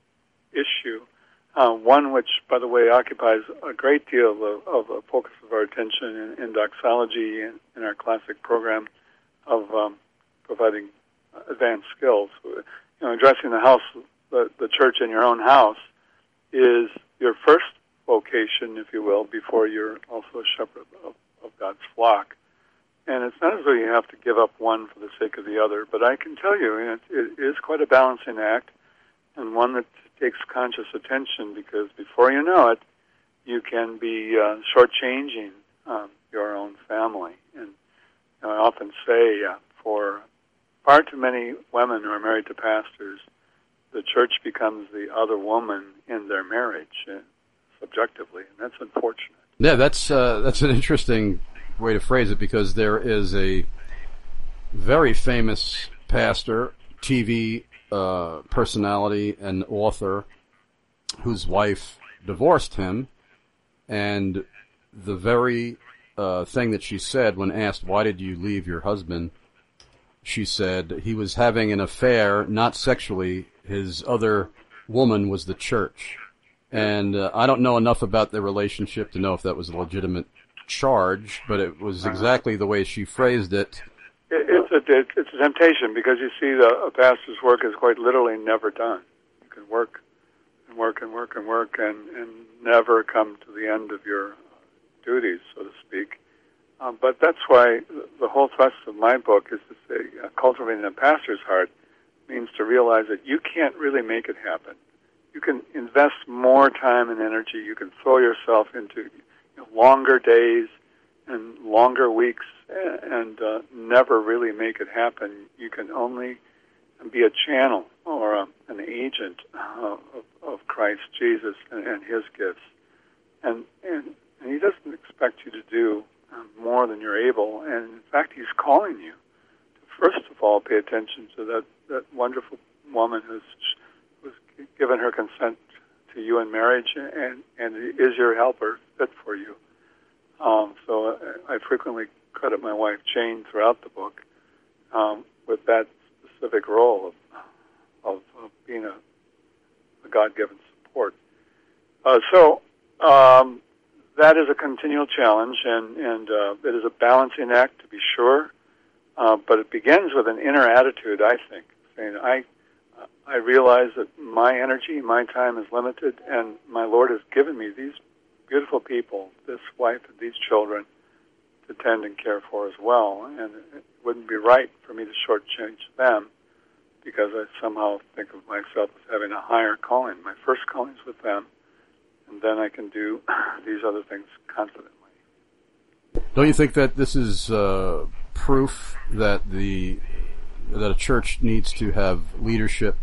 S3: issue, uh, one which, by the way, occupies a great deal of, of a focus of our attention in, in doxology and in our classic program of um, providing advanced skills. You know, addressing the house, the, the church in your own house is your first vocation, if you will, before you're also a shepherd of, of God's flock. And it's not as though you have to give up one for the sake of the other, but I can tell you it, it is quite a balancing act, and one that takes conscious attention, because before you know it, you can be uh, shortchanging um, your own family. And you know, I often say uh, for far too many women who are married to pastors, the church becomes the other woman in their marriage, uh, subjectively, and that's unfortunate.
S2: Yeah, that's uh, that's an interesting way to phrase it, because there is a very famous pastor, T V uh, personality, and author whose wife divorced him, and the very uh, thing that she said when asked, "Why did you leave your husband?" she said he was having an affair, not sexually. His other woman was the church. And uh, I don't know enough about their relationship to know if that was a legitimate charge, but it was exactly the way she phrased it.
S3: it it's, a, it's a temptation, because you see the, a pastor's work is quite literally never done. You can work and work and work and work and, and never come to the end of your duties, so to speak. Um, but that's why the whole thrust of my book is to say uh, cultivating a pastor's heart means to realize that you can't really make it happen. You can invest more time and energy. You can throw yourself into you know, longer days and longer weeks and uh, never really make it happen. You can only be a channel or a, an agent uh, of, of Christ Jesus and, and his gifts. And, and, and he doesn't expect you to do um, more than you're able. And, in fact, he's calling you to, first of all, pay attention to that, that wonderful woman who's given her consent to you in marriage and, and is your helper fit for you. Um, so I, I frequently credit my wife, Jane, throughout the book um, with that specific role of, of, of being a, a God-given support. Uh, so um, that is a continual challenge, and, and uh, it is a balancing act, to be sure, uh, but it begins with an inner attitude, I think, saying, I I realize that my energy, my time is limited, and my Lord has given me these beautiful people, this wife and these children, to tend and care for as well. And it wouldn't be right for me to shortchange them because I somehow think of myself as having a higher calling. My first calling is with them, and then I can do these other things confidently.
S2: Don't you think that this is uh, proof that the that a church needs to have leadership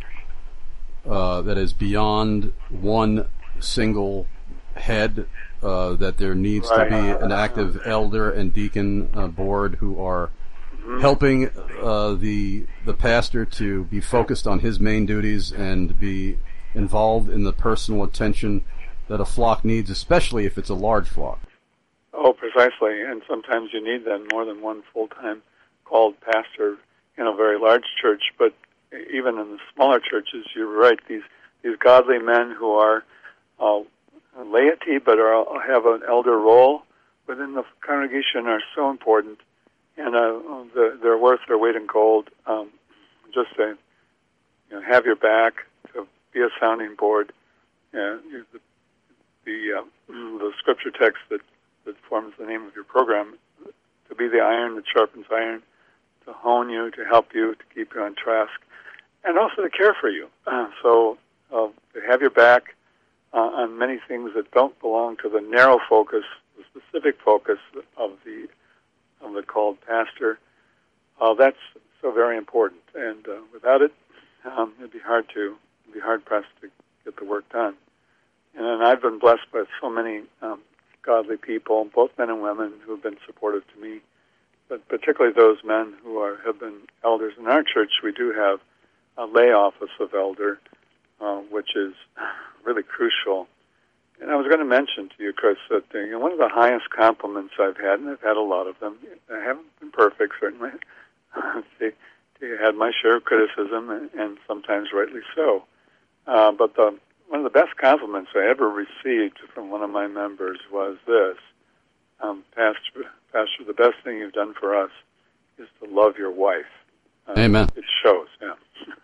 S2: uh, that is beyond one single head, uh, that there needs right. to be an active elder and deacon uh, board who are mm-hmm. helping uh, the the pastor to be focused on his main duties and be involved in the personal attention that a flock needs, especially if it's a large flock?
S3: Oh, precisely. And sometimes you need then more than one full-time called pastor in a very large church. But even in the smaller churches, you're right, these these godly men who are uh, laity but are, have an elder role within the congregation are so important, and uh, the, they're worth their weight in gold. Um, just to you know, have your back, to be a sounding board. Uh, the the, uh, the scripture text that, that forms the name of your program, to be the iron that sharpens iron, to hone you, to help you, to keep you on task, and also to care for you. Uh, so uh, to have your back uh, on many things that don't belong to the narrow focus, the specific focus of the of the called pastor, uh, that's so very important. And uh, without it, um, it'd be hard to it'd be hard pressed to get the work done. And then I've been blessed by so many um, godly people, both men and women, who have been supportive to me, but particularly those men who are have been elders. In our church, we do have a lay office of elder, uh, which is really crucial. And I was going to mention to you, Chris, that uh, you know, one of the highest compliments I've had, and I've had a lot of them, I haven't been perfect, certainly. they, they had my share of criticism, and, and sometimes rightly so. Uh, but the One of the best compliments I ever received from one of my members was this: um, Pastor, Pastor, the best thing you've done for us is to love your wife. Uh,
S2: Amen.
S3: It shows, yeah.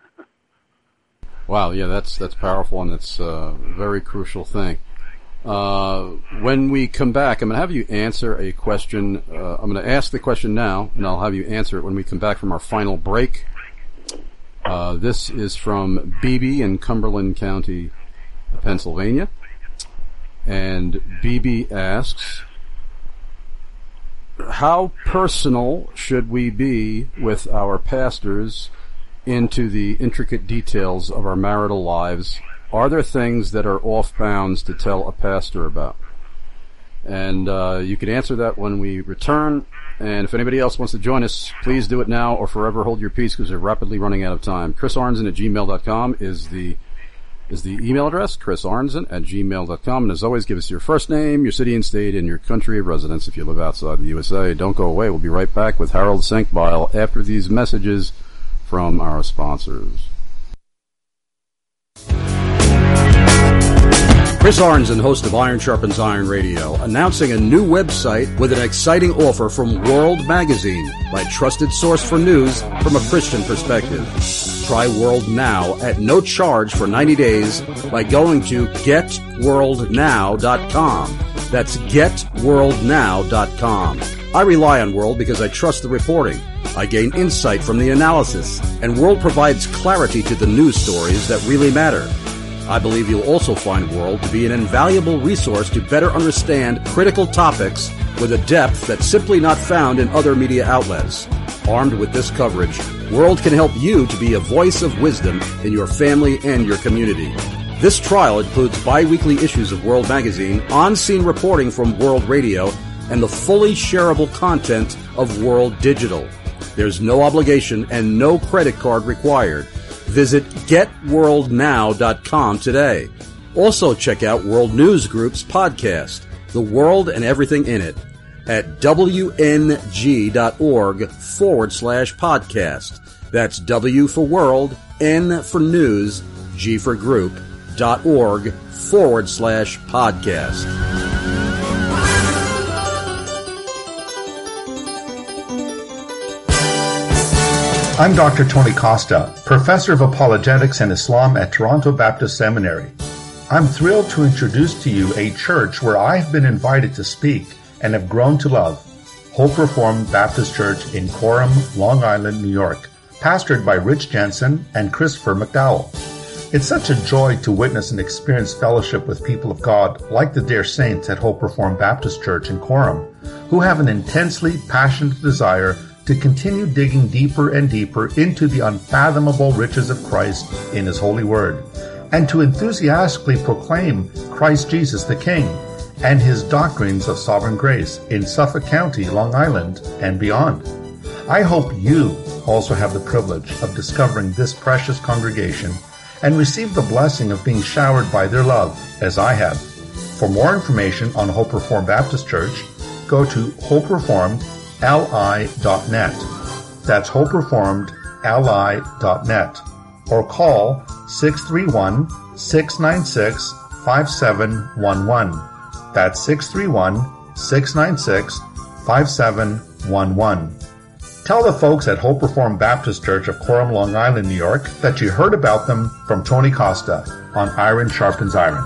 S2: Wow, yeah, that's that's powerful, and it's a very crucial thing. Uh, when we come back, I'm going to have you answer a question. Uh, I'm going to ask the question now, and I'll have you answer it when we come back from our final break. Uh, this is from B B in Cumberland County, Pennsylvania, and B B asks, how personal should we be with our pastors into the intricate details of our marital lives? Are there things that are off bounds to tell a pastor about? And uh, you can answer that when we return. And if anybody else wants to join us, please do it now or forever hold your peace, because we're rapidly running out of time. Chris Arnzen at gmail dot com is the is the email address, Chris Arnzen at gmail dot com. And as always, give us your first name, your city and state, and your country of residence if you live outside the U S A. Don't go away. We'll be right back with Harold Senkbeil after these messages from our sponsors. Chris Arnzen, host of Iron Sharpens Iron Radio, announcing a new website with an exciting offer from World Magazine, my trusted source for news from a Christian perspective. Try World now at no charge for ninety days by going to get world now dot com. That's get world now dot com. I rely on World because I trust the reporting. I gain insight from the analysis, and World provides clarity to the news stories that really matter. I believe you'll also find World to be an invaluable resource to better understand critical topics with a depth that's simply not found in other media outlets. Armed with this coverage, World can help you to be a voice of wisdom in your family and your community. This trial includes bi-weekly issues of World Magazine, on-scene reporting from World Radio, and the fully shareable content of World Digital. There's no obligation and no credit card required. Visit get world now dot com today. Also check out World News Group's podcast, The World and Everything in It, at W N G dot org forward slash podcast. That's W for World, N for News, G for Group, dot org forward slash podcast.
S17: I'm Doctor Tony Costa, Professor of Apologetics and Islam at Toronto Baptist Seminary. I'm thrilled to introduce to you a church where I have been invited to speak and have grown to love, Hope Reformed Baptist Church in Coram, Long Island, New York, pastored by Rich Jensen and Christopher McDowell. It's such a joy to witness and experience fellowship with people of God like the dear saints at Hope Reformed Baptist Church in Coram, who have an intensely passionate desire to continue digging deeper and deeper into the unfathomable riches of Christ in His holy word, and to enthusiastically proclaim Christ Jesus the King and His doctrines of sovereign grace in Suffolk County, Long Island, and beyond. I hope you also have the privilege of discovering this precious congregation and receive the blessing of being showered by their love, as I have. For more information on Hope Reformed Baptist Church, go to hope reformed l i dot net. That's hope reformed l i dot net. Or call six three one, six nine six, five seven one one. That's six three one, six nine six, five seven one one. Tell the folks at Hope Reformed Baptist Church of Coram, Long Island, New York, that you heard about them from Tony Costa on Iron Sharpens Iron.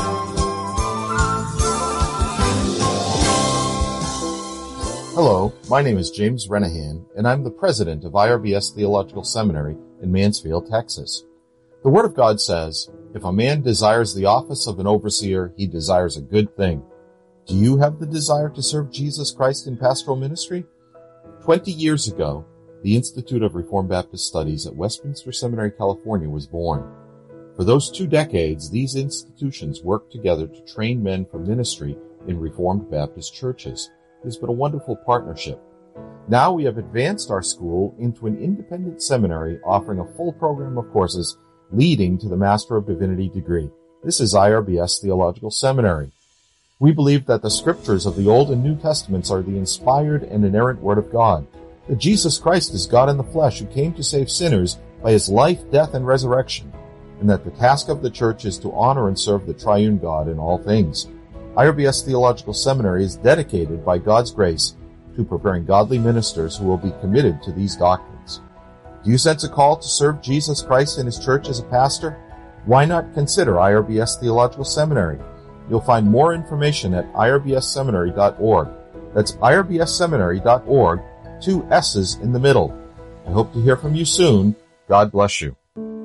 S11: Hello, my name is James Renahan, and I'm the president of I R B S Theological Seminary in Mansfield, Texas. The Word of God says, if a man desires the office of an overseer, he desires a good thing. Do you have the desire to serve Jesus Christ in pastoral ministry? Twenty years ago, the Institute of Reformed Baptist Studies at Westminster Seminary, California was born. For those two decades, these institutions worked together to train men for ministry in Reformed Baptist churches. It has been a wonderful partnership. Now we have advanced our school into an independent seminary offering a full program of courses leading to the Master of Divinity degree. This is I R B S Theological Seminary. We believe that the scriptures of the Old and New Testaments are the inspired and inerrant Word of God, that Jesus Christ is God in the flesh who came to save sinners by His life, death, and resurrection, and that the task of the church is to honor and serve the triune God in all things. I R B S Theological Seminary is dedicated by God's grace to preparing godly ministers who will be committed to these doctrines. Do you sense a call to serve Jesus Christ in His church as a pastor? Why not consider I R B S Theological Seminary? You'll find more information at I R B S seminary dot org. That's I R B S seminary dot org, two S's in the middle. I hope to hear from you soon. God bless you.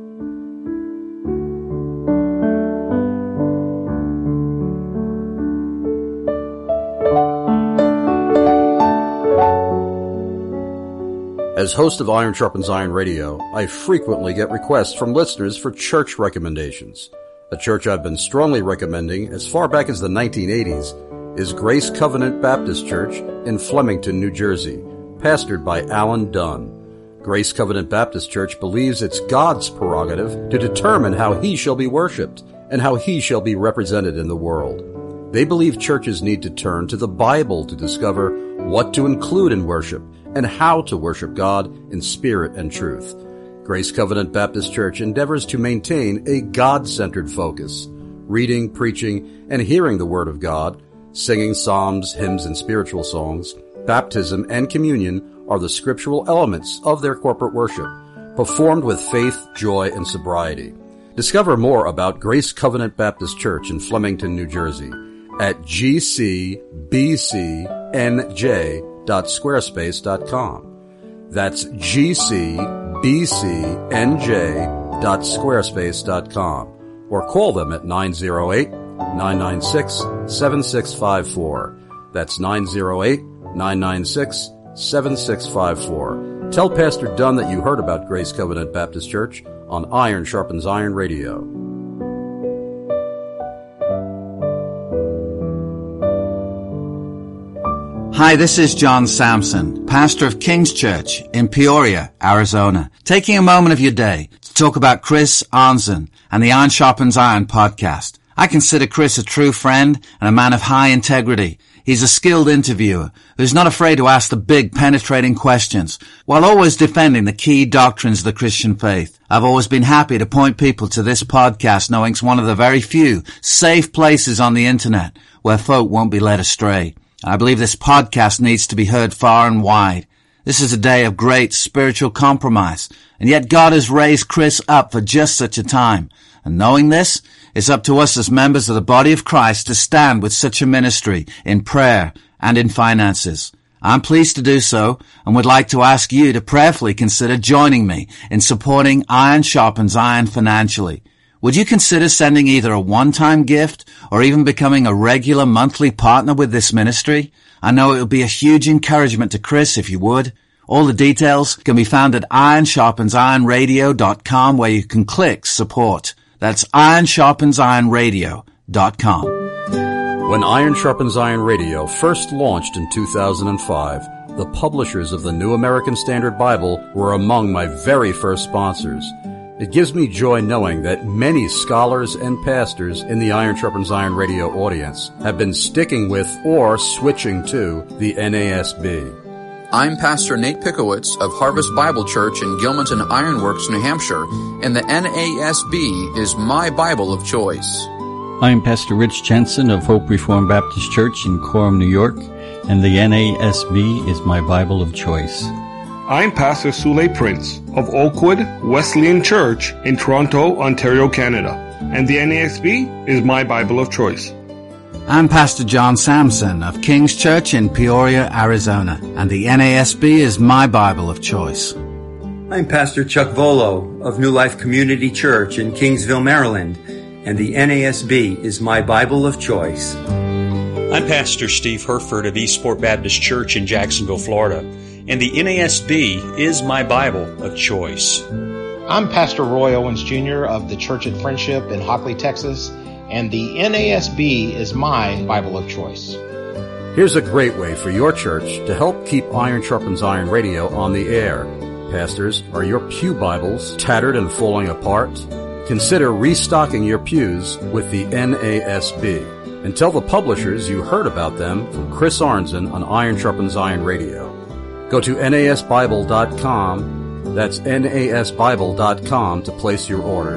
S2: As host of Iron Sharpens Iron Radio, I frequently get requests from listeners for church recommendations. A church I've been strongly recommending as far back as the nineteen eighties is Grace Covenant Baptist Church in Flemington, New Jersey, pastored by Alan Dunn. Grace Covenant Baptist Church believes it's God's prerogative to determine how He shall be worshipped and how He shall be represented in the world. They believe churches need to turn to the Bible to discover what to include in worship and how to worship God in spirit and truth. Grace Covenant Baptist Church endeavors to maintain a God-centered focus, reading, preaching, and hearing the Word of God, singing psalms, hymns, and spiritual songs. Baptism and communion are the scriptural elements of their corporate worship, performed with faith, joy, and sobriety. Discover more about Grace Covenant Baptist Church in Flemington, New Jersey at g c b c n j dot squarespace dot com. That's g c b c n j dot squarespace dot com, or call them at nine oh eight, nine nine six, seven six five four. That's nine oh eight, nine nine six, seven six five four. Tell Pastor Dunn that you heard about Grace Covenant Baptist Church on Iron Sharpens Iron Radio.
S12: Hi, this is John Sampson, pastor of King's Church in Peoria, Arizona, taking a moment of your day to talk about Chris Arnzen and the Iron Sharpens Iron podcast. I consider Chris a true friend and a man of high integrity. He's a skilled interviewer who's not afraid to ask the big, penetrating questions while always defending the key doctrines of the Christian faith. I've always been happy to point people to this podcast, knowing it's one of the very few safe places on the internet where folk won't be led astray. I believe this podcast needs to be heard far and wide. This is a day of great spiritual compromise, and yet God has raised Chris up for just such a time. And knowing this, it's up to us as members of the body of Christ to stand with such a ministry in prayer and in finances. I'm pleased to do so and would like to ask you to prayerfully consider joining me in supporting Iron Sharpens Iron financially. Would you consider sending either a one-time gift or even becoming a regular monthly partner with this ministry? I know it would be a huge encouragement to Chris if you would. All the details can be found at iron sharpens iron radio dot com, where you can click support. That's iron sharpens iron radio dot com.
S2: When Iron Sharpens Iron Radio first launched in two thousand five, the publishers of the New American Standard Bible were among my very first sponsors. It gives me joy knowing that many scholars and pastors in the Iron Sharpens Iron Radio audience have been sticking with or switching to the N A S B.
S6: I'm Pastor Nate Pickowitz of Harvest Bible Church in Gilmanton Ironworks, New Hampshire, and the N A S B is my Bible of choice.
S7: I'm Pastor Rich Jensen of Hope Reformed Baptist Church in Coram, New York, and the N A S B is my Bible of choice.
S8: I'm Pastor Sule Prince of Oakwood Wesleyan Church in Toronto, Ontario, Canada, and the N A S B is my Bible of choice.
S12: I'm Pastor John Sampson of King's Church in Peoria, Arizona, and the N A S B is my Bible of choice.
S9: I'm Pastor Chuck Volo of New Life Community Church in Kingsville, Maryland, and the N A S B is my Bible of choice.
S25: I'm Pastor Steve Herford of Eastport Baptist Church in Jacksonville, Florida, and the N A S B is my Bible of choice.
S26: I'm Pastor Roy Owens Junior of the Church at Friendship in Hockley, Texas, and the N A S B is my Bible of choice.
S2: Here's a great way for your church to help keep Iron Sharpens Iron Radio on the air. Pastors, are your pew Bibles tattered and falling apart? Consider restocking your pews with the N A S B. And tell the publishers you heard about them from Chris Arnzen on Iron Sharpens Iron Radio. Go to N A S Bible dot com. That's N A S Bible dot com to place your order.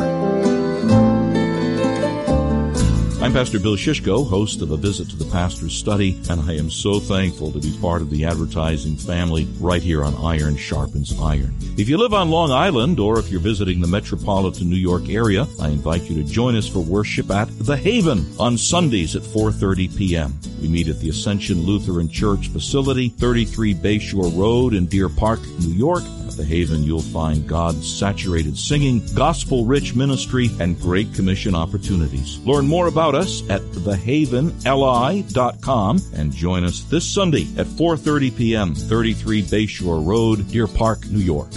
S16: I'm Pastor Bill Shishko, host of A Visit to the Pastor's Study, and I am so thankful to be part of the advertising family right here on Iron Sharpens Iron. If you live on Long Island, or if you're visiting the metropolitan New York area, I invite you to join us for worship at The Haven on Sundays at four thirty p.m. We meet at the Ascension Lutheran Church facility, thirty-three Bayshore Road in Deer Park, New York. At The Haven, you'll find God-saturated singing, gospel-rich ministry, and Great Commission opportunities. Learn more about us at the haven l i dot com and join us this Sunday at four thirty p.m., thirty-three Bayshore Road, Deer Park, New York.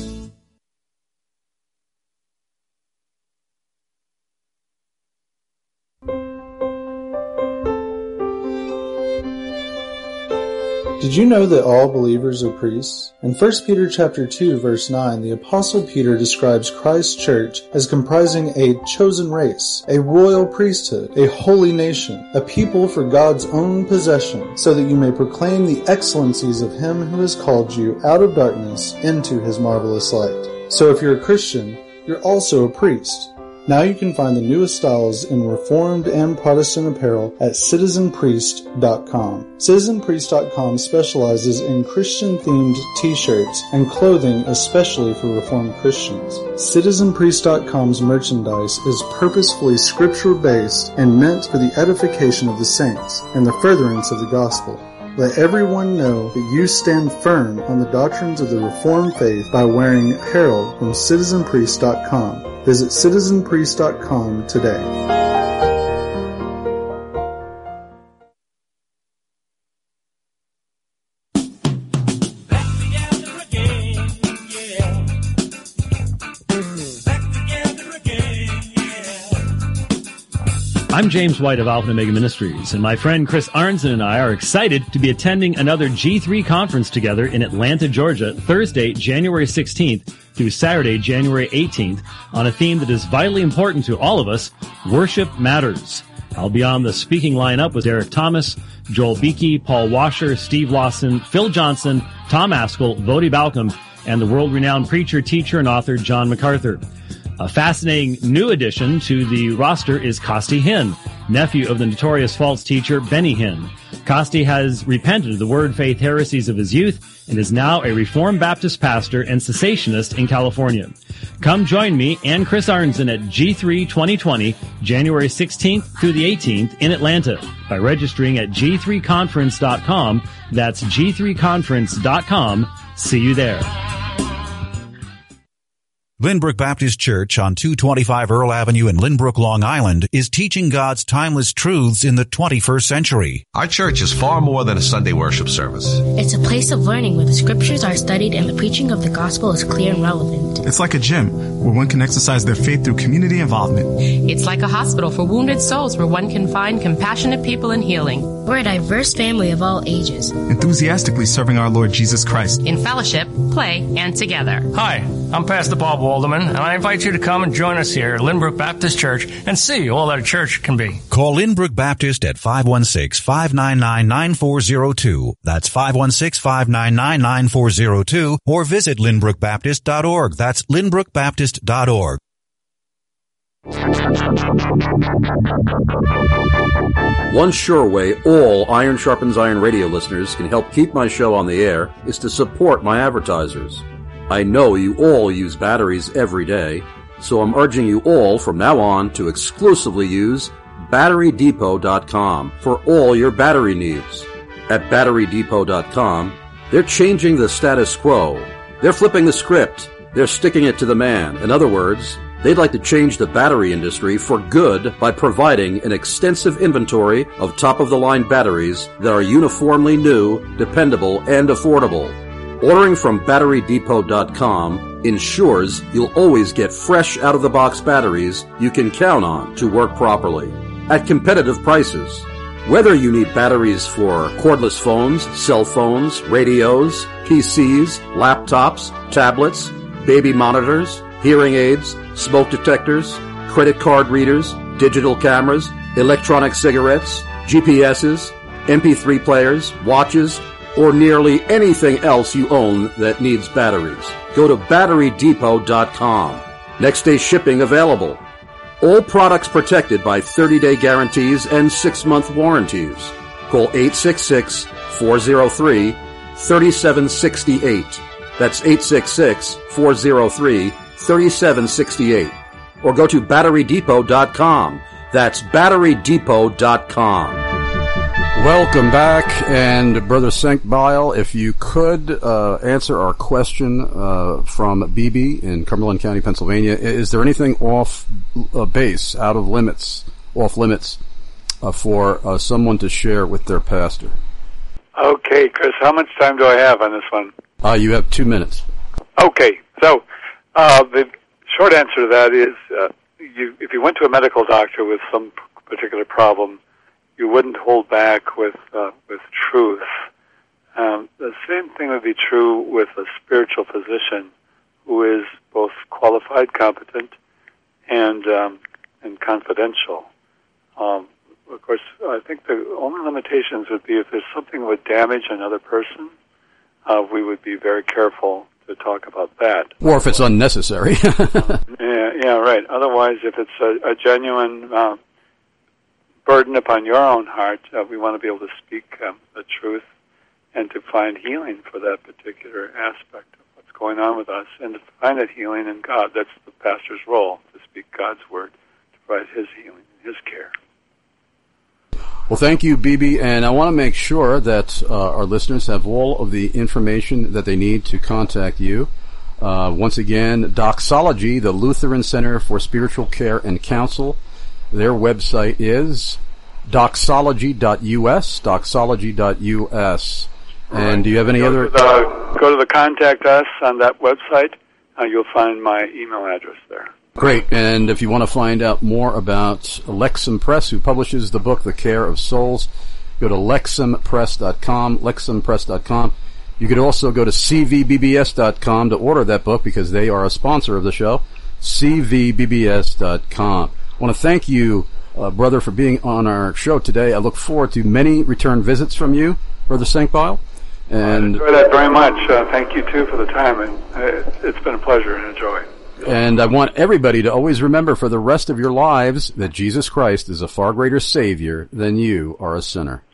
S27: Did you know that all believers are priests? In First Peter chapter two, verse nine, the Apostle Peter describes Christ's church as comprising a chosen race, a royal priesthood, a holy nation, a people for God's own possession, so that you may proclaim the excellencies of Him who has called you out of darkness into His marvelous light. So if you're a Christian, you're also a priest. Now you can find the newest styles in Reformed and Protestant apparel at citizen priest dot com. citizen priest dot com specializes in Christian-themed t-shirts and clothing especially for Reformed Christians. citizen priest dot com's merchandise is purposefully scripture-based and meant for the edification of the saints and the furtherance of the gospel. Let everyone know that you stand firm on the doctrines of the Reformed faith by wearing apparel from citizen priest dot com. Visit citizen priest dot com today.
S13: I'm James White of Alpha and Omega Ministries, and my friend Chris Arnzen and I are excited to be attending another G three conference together in Atlanta, Georgia, Thursday, January sixteenth through Saturday, January eighteenth, on a theme that is vitally important to all of us, Worship Matters. I'll be on the speaking lineup with Derek Thomas, Joel Beakey, Paul Washer, Steve Lawson, Phil Johnson, Tom Askell, Vodi Balcom, and the world-renowned preacher, teacher, and author John MacArthur. A fascinating new addition to the roster is Costi Hinn, nephew of the notorious false teacher Benny Hinn. Costi has repented of the word faith heresies of his youth and is now a Reformed Baptist pastor and cessationist in California. Come join me and Chris Arnzen at G three twenty twenty, January sixteenth through the eighteenth in Atlanta by registering at G three conference dot com. That's G three conference dot com. See you there.
S10: Lynbrook Baptist Church on two twenty-five Earl Avenue in Lynbrook, Long Island is teaching God's timeless truths in the twenty-first century.
S14: Our church is far more than a Sunday worship service.
S15: It's a place of learning where the scriptures are studied and the preaching of the gospel is clear and relevant.
S18: It's like a gym where one can exercise their faith through community involvement.
S19: It's like a hospital for wounded souls where one can find compassionate people and healing.
S15: We're a diverse family of all ages,
S18: enthusiastically serving our Lord Jesus Christ
S19: in fellowship, play, and together.
S20: Hi, I'm Pastor Bob Walderman, and I invite you to come and join us here at Lynbrook Baptist Church and see all that a church can be.
S10: Call Lynbrook Baptist at five one six, five nine nine, nine four zero two. That's five one six, five nine nine, nine four zero two, or visit lynbrook baptist dot org. That's lynbrook baptist dot org.
S2: One sure way all Iron Sharpens Iron radio listeners can help keep my show on the air is to support my advertisers. I know you all use batteries every day, so I'm urging you all from now on to exclusively use battery depot dot com for all your battery needs. At battery depot dot com, they're changing the status quo. They're flipping the script. They're sticking it to the man. In other words, they'd like to change the battery industry for good by providing an extensive inventory of top-of-the-line batteries that are uniformly new, dependable, and affordable. Ordering from battery depot dot com ensures you'll always get fresh out-of-the-box batteries you can count on to work properly at competitive prices. Whether you need batteries for cordless phones, cell phones, radios, P Cs, laptops, tablets, baby monitors, hearing aids, smoke detectors, credit card readers, digital cameras, electronic cigarettes, G P S's, M P three players, watches, or nearly anything else you own that needs batteries, go to battery depot dot com. Next day shipping available. All products protected by thirty-day guarantees and six-month warranties. Call eight six six, four zero three, three seven six eight. That's eight six six, four zero three, three seven six eight. Or go to battery depot dot com. That's battery depot dot com. Welcome back, and Brother Senkbeil, if you could uh, answer our question uh, from B B in Cumberland County, Pennsylvania. Is there anything off uh, base, out of limits, off limits, uh, for uh, someone to share with their pastor?
S3: Okay, Chris, how much time do I have on this one?
S2: Uh, you have two minutes.
S3: Okay, so uh, the short answer to that is uh, you, if you went to a medical doctor with some particular problem, you wouldn't hold back with uh, with truth. Um, the same thing would be true with a spiritual physician who is both qualified, competent, and um, and confidential. Um, of course, I think the only limitations would be if there's something that would damage another person, uh, we would be very careful to talk about that.
S2: Or if it's unnecessary.
S3: yeah, yeah, right. Otherwise, if it's a, a genuine uh, burden upon your own heart, uh, we want to be able to speak um, the truth and to find healing for that particular aspect of what's going on with us, and to find that healing in God. That's the pastor's role, to speak God's word, to provide his healing, his care.
S2: Well, thank you, B B, and I want to make sure that uh, our listeners have all of the information that they need to contact you. Uh, once again, Doxology, the Lutheran Center for Spiritual Care and Counsel. Their website is doxology dot U S, doxology dot U S. And do you have any
S3: go
S2: other...
S3: To the, go to the Contact Us on that website. Uh, you'll find my email address there.
S2: Great. And if you want to find out more about Lexham Press, who publishes the book The Care of Souls, go to lexham press dot com, lexham press dot com. You could also go to c v b b s dot com to order that book because they are a sponsor of the show, c v b b s dot com. I want to thank you, uh, brother, for being on our show today. I look forward to many return visits from you, Brother Senkbeil. And
S3: I enjoy that very much. Uh, thank you, too, for the time. And uh, it's been a pleasure and a joy.
S2: And I want everybody to always remember for the rest of your lives that Jesus Christ is a far greater Savior than you are a sinner.